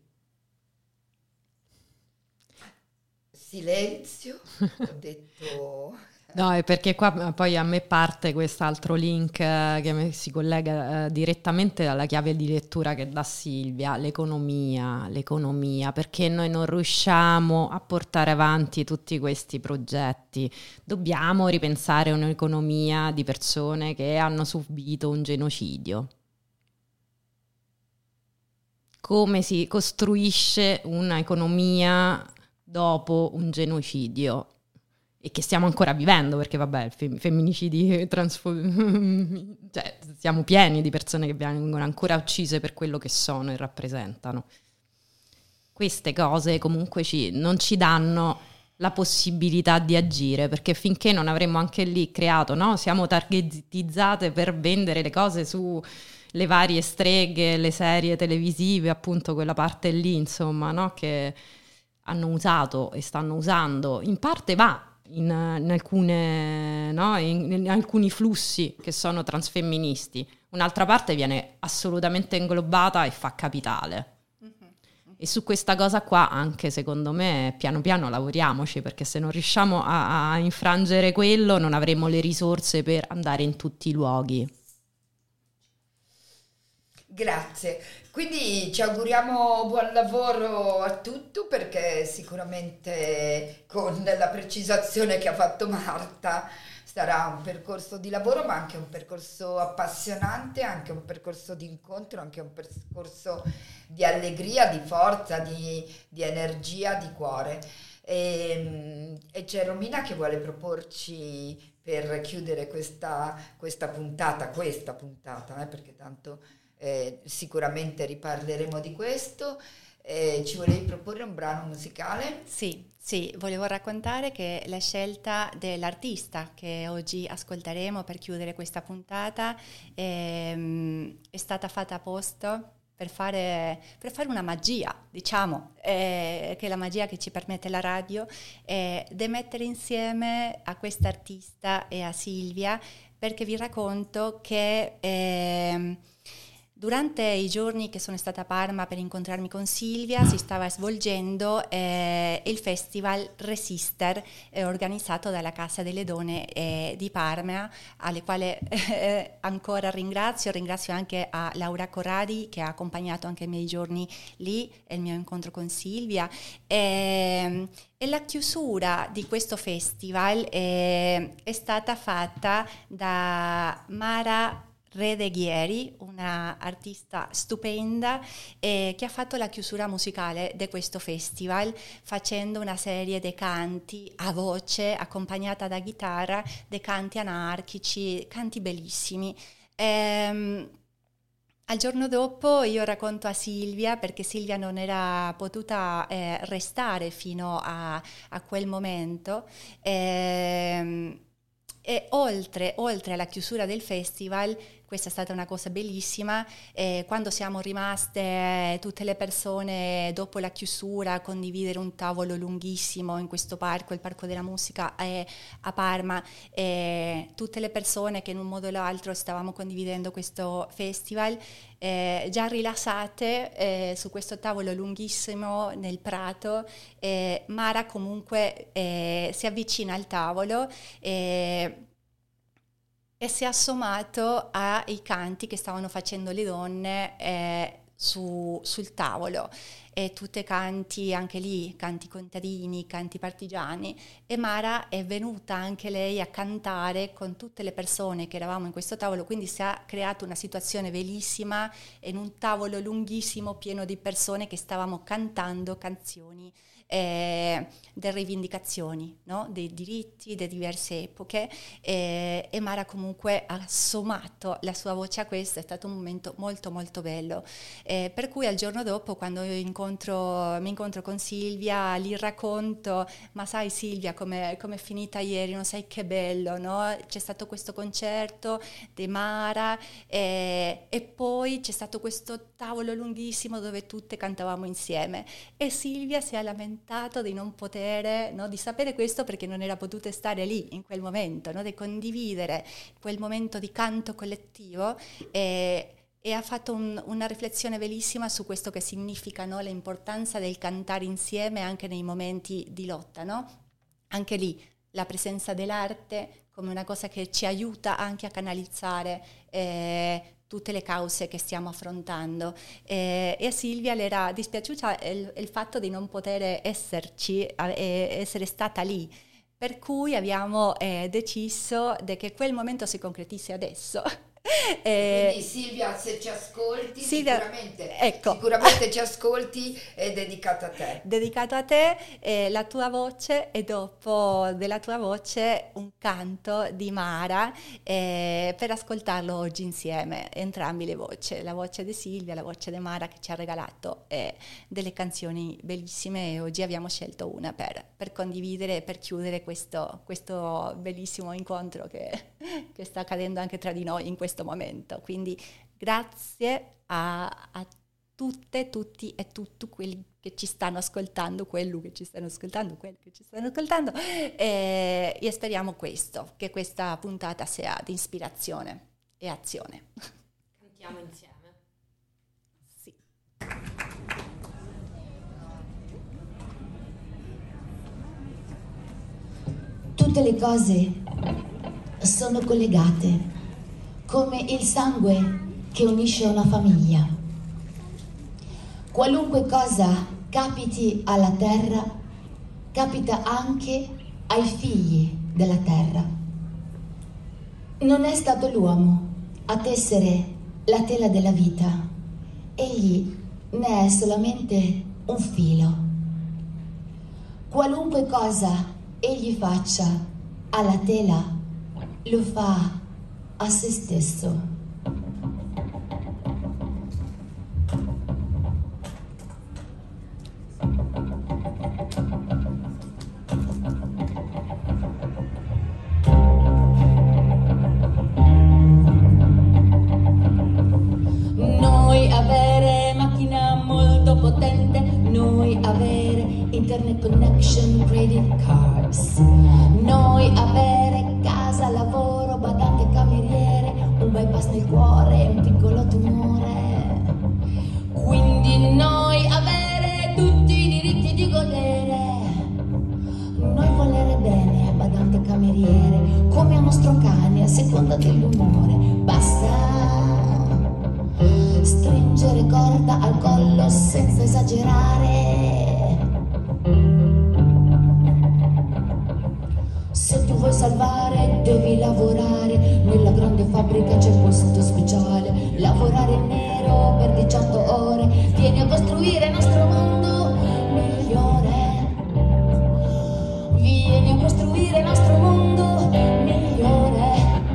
Silenzio, ho detto... No, è perché qua poi a me parte quest'altro link eh, che si collega eh, direttamente alla chiave di lettura che dà Silvia, l'economia, l'economia, perché noi non riusciamo a portare avanti tutti questi progetti. Dobbiamo ripensare un'economia di persone che hanno subito un genocidio. Come si costruisce un'economia dopo un genocidio? E che stiamo ancora vivendo, perché vabbè, fem- femminicidi, transfo- cioè siamo pieni di persone che vengono ancora uccise per quello che sono e rappresentano. Queste cose comunque ci, non ci danno la possibilità di agire, perché finché non avremo anche lì creato, no? Siamo targetizzate per vendere le cose su le varie streghe, le serie televisive, appunto quella parte lì, insomma, no? Che hanno usato e stanno usando, in parte va in, in, alcune, no? in, in alcuni flussi che sono transfemministi, un'altra parte viene assolutamente inglobata e fa capitale. E su questa cosa qua anche secondo me piano piano lavoriamoci, perché se non riusciamo a, a infrangere quello non avremo le risorse per andare in tutti i luoghi. Grazie, quindi ci auguriamo buon lavoro a tutti, perché sicuramente con la precisazione che ha fatto Marta sarà un percorso di lavoro, ma anche un percorso appassionante, anche un percorso di incontro, anche un percorso di allegria, di forza, di, di energia, di cuore. E, e c'è Romina che vuole proporci per chiudere questa, questa puntata, questa puntata, eh, perché tanto eh, sicuramente riparleremo di questo. Eh, ci volevi proporre un brano musicale? Sì, sì, volevo raccontare che la scelta dell'artista che oggi ascolteremo per chiudere questa puntata ehm, è stata fatta apposta per fare, per fare una magia, diciamo, eh, che è la magia che ci permette la radio, eh, di mettere insieme a quest'artista e a Silvia, perché vi racconto che Eh, durante i giorni che sono stata a Parma per incontrarmi con Silvia si stava svolgendo eh, il festival Resister eh, organizzato dalla Casa delle Donne eh, di Parma, alle quali eh, ancora ringrazio, ringrazio anche a Laura Corradi che ha accompagnato anche i miei giorni lì e il mio incontro con Silvia. E, e la chiusura di questo festival eh, è stata fatta da Mara Redeghieri, una artista stupenda eh, che ha fatto la chiusura musicale di questo festival facendo una serie di canti a voce accompagnata da chitarra, dei canti anarchici, canti bellissimi. Ehm, Al giorno dopo io racconto a Silvia, perché Silvia non era potuta eh, restare fino a, a quel momento, ehm, e oltre, oltre alla chiusura del festival, questa è stata una cosa bellissima, eh, quando siamo rimaste tutte le persone dopo la chiusura a condividere un tavolo lunghissimo in questo parco, il Parco della Musica eh, a Parma, eh, tutte le persone che in un modo o l'altro stavamo condividendo questo festival, eh, già rilassate eh, su questo tavolo lunghissimo nel prato, eh, Mara comunque eh, si avvicina al tavolo eh, e si è assomato ai canti che stavano facendo le donne eh, su, sul tavolo, e tutti canti, anche lì, canti contadini, canti partigiani, e Mara è venuta anche lei a cantare con tutte le persone che eravamo in questo tavolo, quindi si è creata una situazione bellissima in un tavolo lunghissimo pieno di persone che stavamo cantando canzoni Eh, delle rivendicazioni, no? Dei diritti, delle diverse epoche, eh, e Mara comunque ha sommato la sua voce a questo. È stato un momento molto molto bello, eh, per cui al giorno dopo, quando io incontro, mi incontro con Silvia, gli racconto: ma sai Silvia come è finita ieri, non sai che bello, no? C'è stato questo concerto di Mara eh, e poi c'è stato questo tavolo lunghissimo dove tutte cantavamo insieme, e Silvia si è lamentata di non potere, no, di sapere questo, perché non era potuta stare lì in quel momento, no, di condividere quel momento di canto collettivo, e, e ha fatto un, una riflessione bellissima su questo che significa, no, l'importanza del cantare insieme anche nei momenti di lotta, no? Anche lì la presenza dell'arte come una cosa che ci aiuta anche a canalizzare eh, tutte le cause che stiamo affrontando, eh, e a Silvia le era dispiaciuta il, il fatto di non poter esserci e eh, essere stata lì, per cui abbiamo eh, deciso de che quel momento si concretizzi adesso Eh, Quindi Silvia, se ci ascolti, Silvia, sicuramente, ecco. sicuramente ci ascolti, è dedicato a te. Dedicato a te, eh, la tua voce, e dopo della tua voce un canto di Mara, eh, per ascoltarlo oggi insieme, entrambi le voci, la voce di Silvia, la voce di Mara, che ci ha regalato eh, delle canzoni bellissime, e oggi abbiamo scelto una per, per condividere e per chiudere questo, questo bellissimo incontro che, che sta accadendo anche tra di noi in questo momento. Quindi grazie a, a tutte, tutti e tutti quelli che ci stanno ascoltando, quelli che ci stanno ascoltando, quelli che ci stanno ascoltando, e, e speriamo questo, che questa puntata sia di ispirazione e azione. Cantiamo insieme. Sì. Tutte le cose sono collegate, come il sangue che unisce una famiglia. Qualunque cosa capiti alla terra, capita anche ai figli della terra. Non è stato l'uomo a tessere la tela della vita, egli ne è solamente un filo. Qualunque cosa egli faccia alla tela, lo fa a se stesso. Noi avere macchina molto potente, noi avere internet connection, credit cards, noi avere casa, lavoro, badante, cameriere, un bypass nel cuore, un piccolo tumore. Quindi noi avere tutti i diritti di godere, noi volere bene, badante, cameriere, come a nostro cane a seconda dell'umore. Basta stringere corda al collo senza esagerare. Se tu vuoi salvare devi lavorare, nella grande fabbrica c'è posto speciale. Lavorare in nero per diciotto ore, vieni a costruire il nostro mondo migliore. Vieni a costruire il nostro mondo migliore.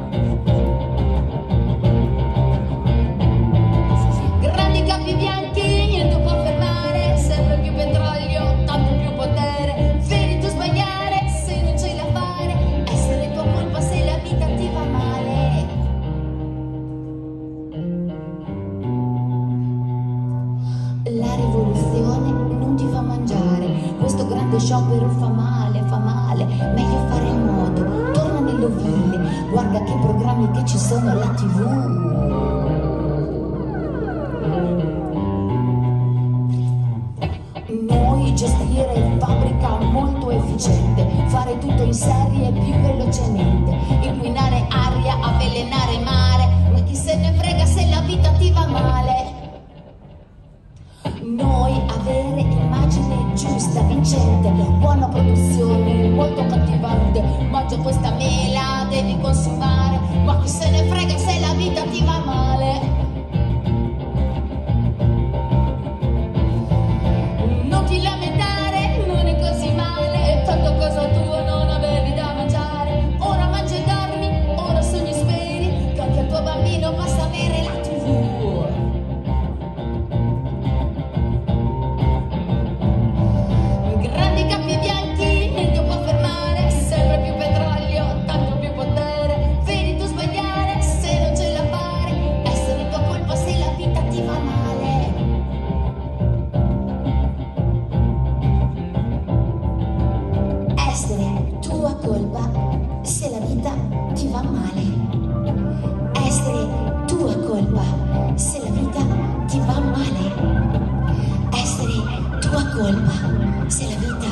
Grandi capi bianchi, niente può fermare, sempre più petrolio, tanto più potere. Vedi tu sbagliare se non c'hai da fare, essere tua colpa se la vita ti va male. La rivoluzione non ti fa mangiare, questo grande sciopero fa male, fa male, meglio fare in modo, torna nell'ovile, guarda che programmi che ci sono alla tivù. Noi gestire fabbrica molto efficiente, fare tutto in serie più velocemente, inquinare aria, avvelenare mare, ma chi se ne frega se la vita ti va male. Noi avere immagine giusta, vincente, buona produzione, molto cattivante, mangia questa mela, devi consumare, ma chi se ne frega se la vita ti va male. Non ti lamentare, non è così male, tanto cosa tua non avevi da mangiare, ora mangi e dormi, ora sogni speri, che anche il tuo bambino possa avere la tivù. Grandi capi bianchi, niente può fermare, sempre più petrolio, tanto più potere. Vedi tu sbagliare se non ce la fare, essere tua colpa se la vita ti va male. Essere tua colpa se la vita ti va male. Essere tua colpa se la vita ti va male. Essere tua colpa se la vita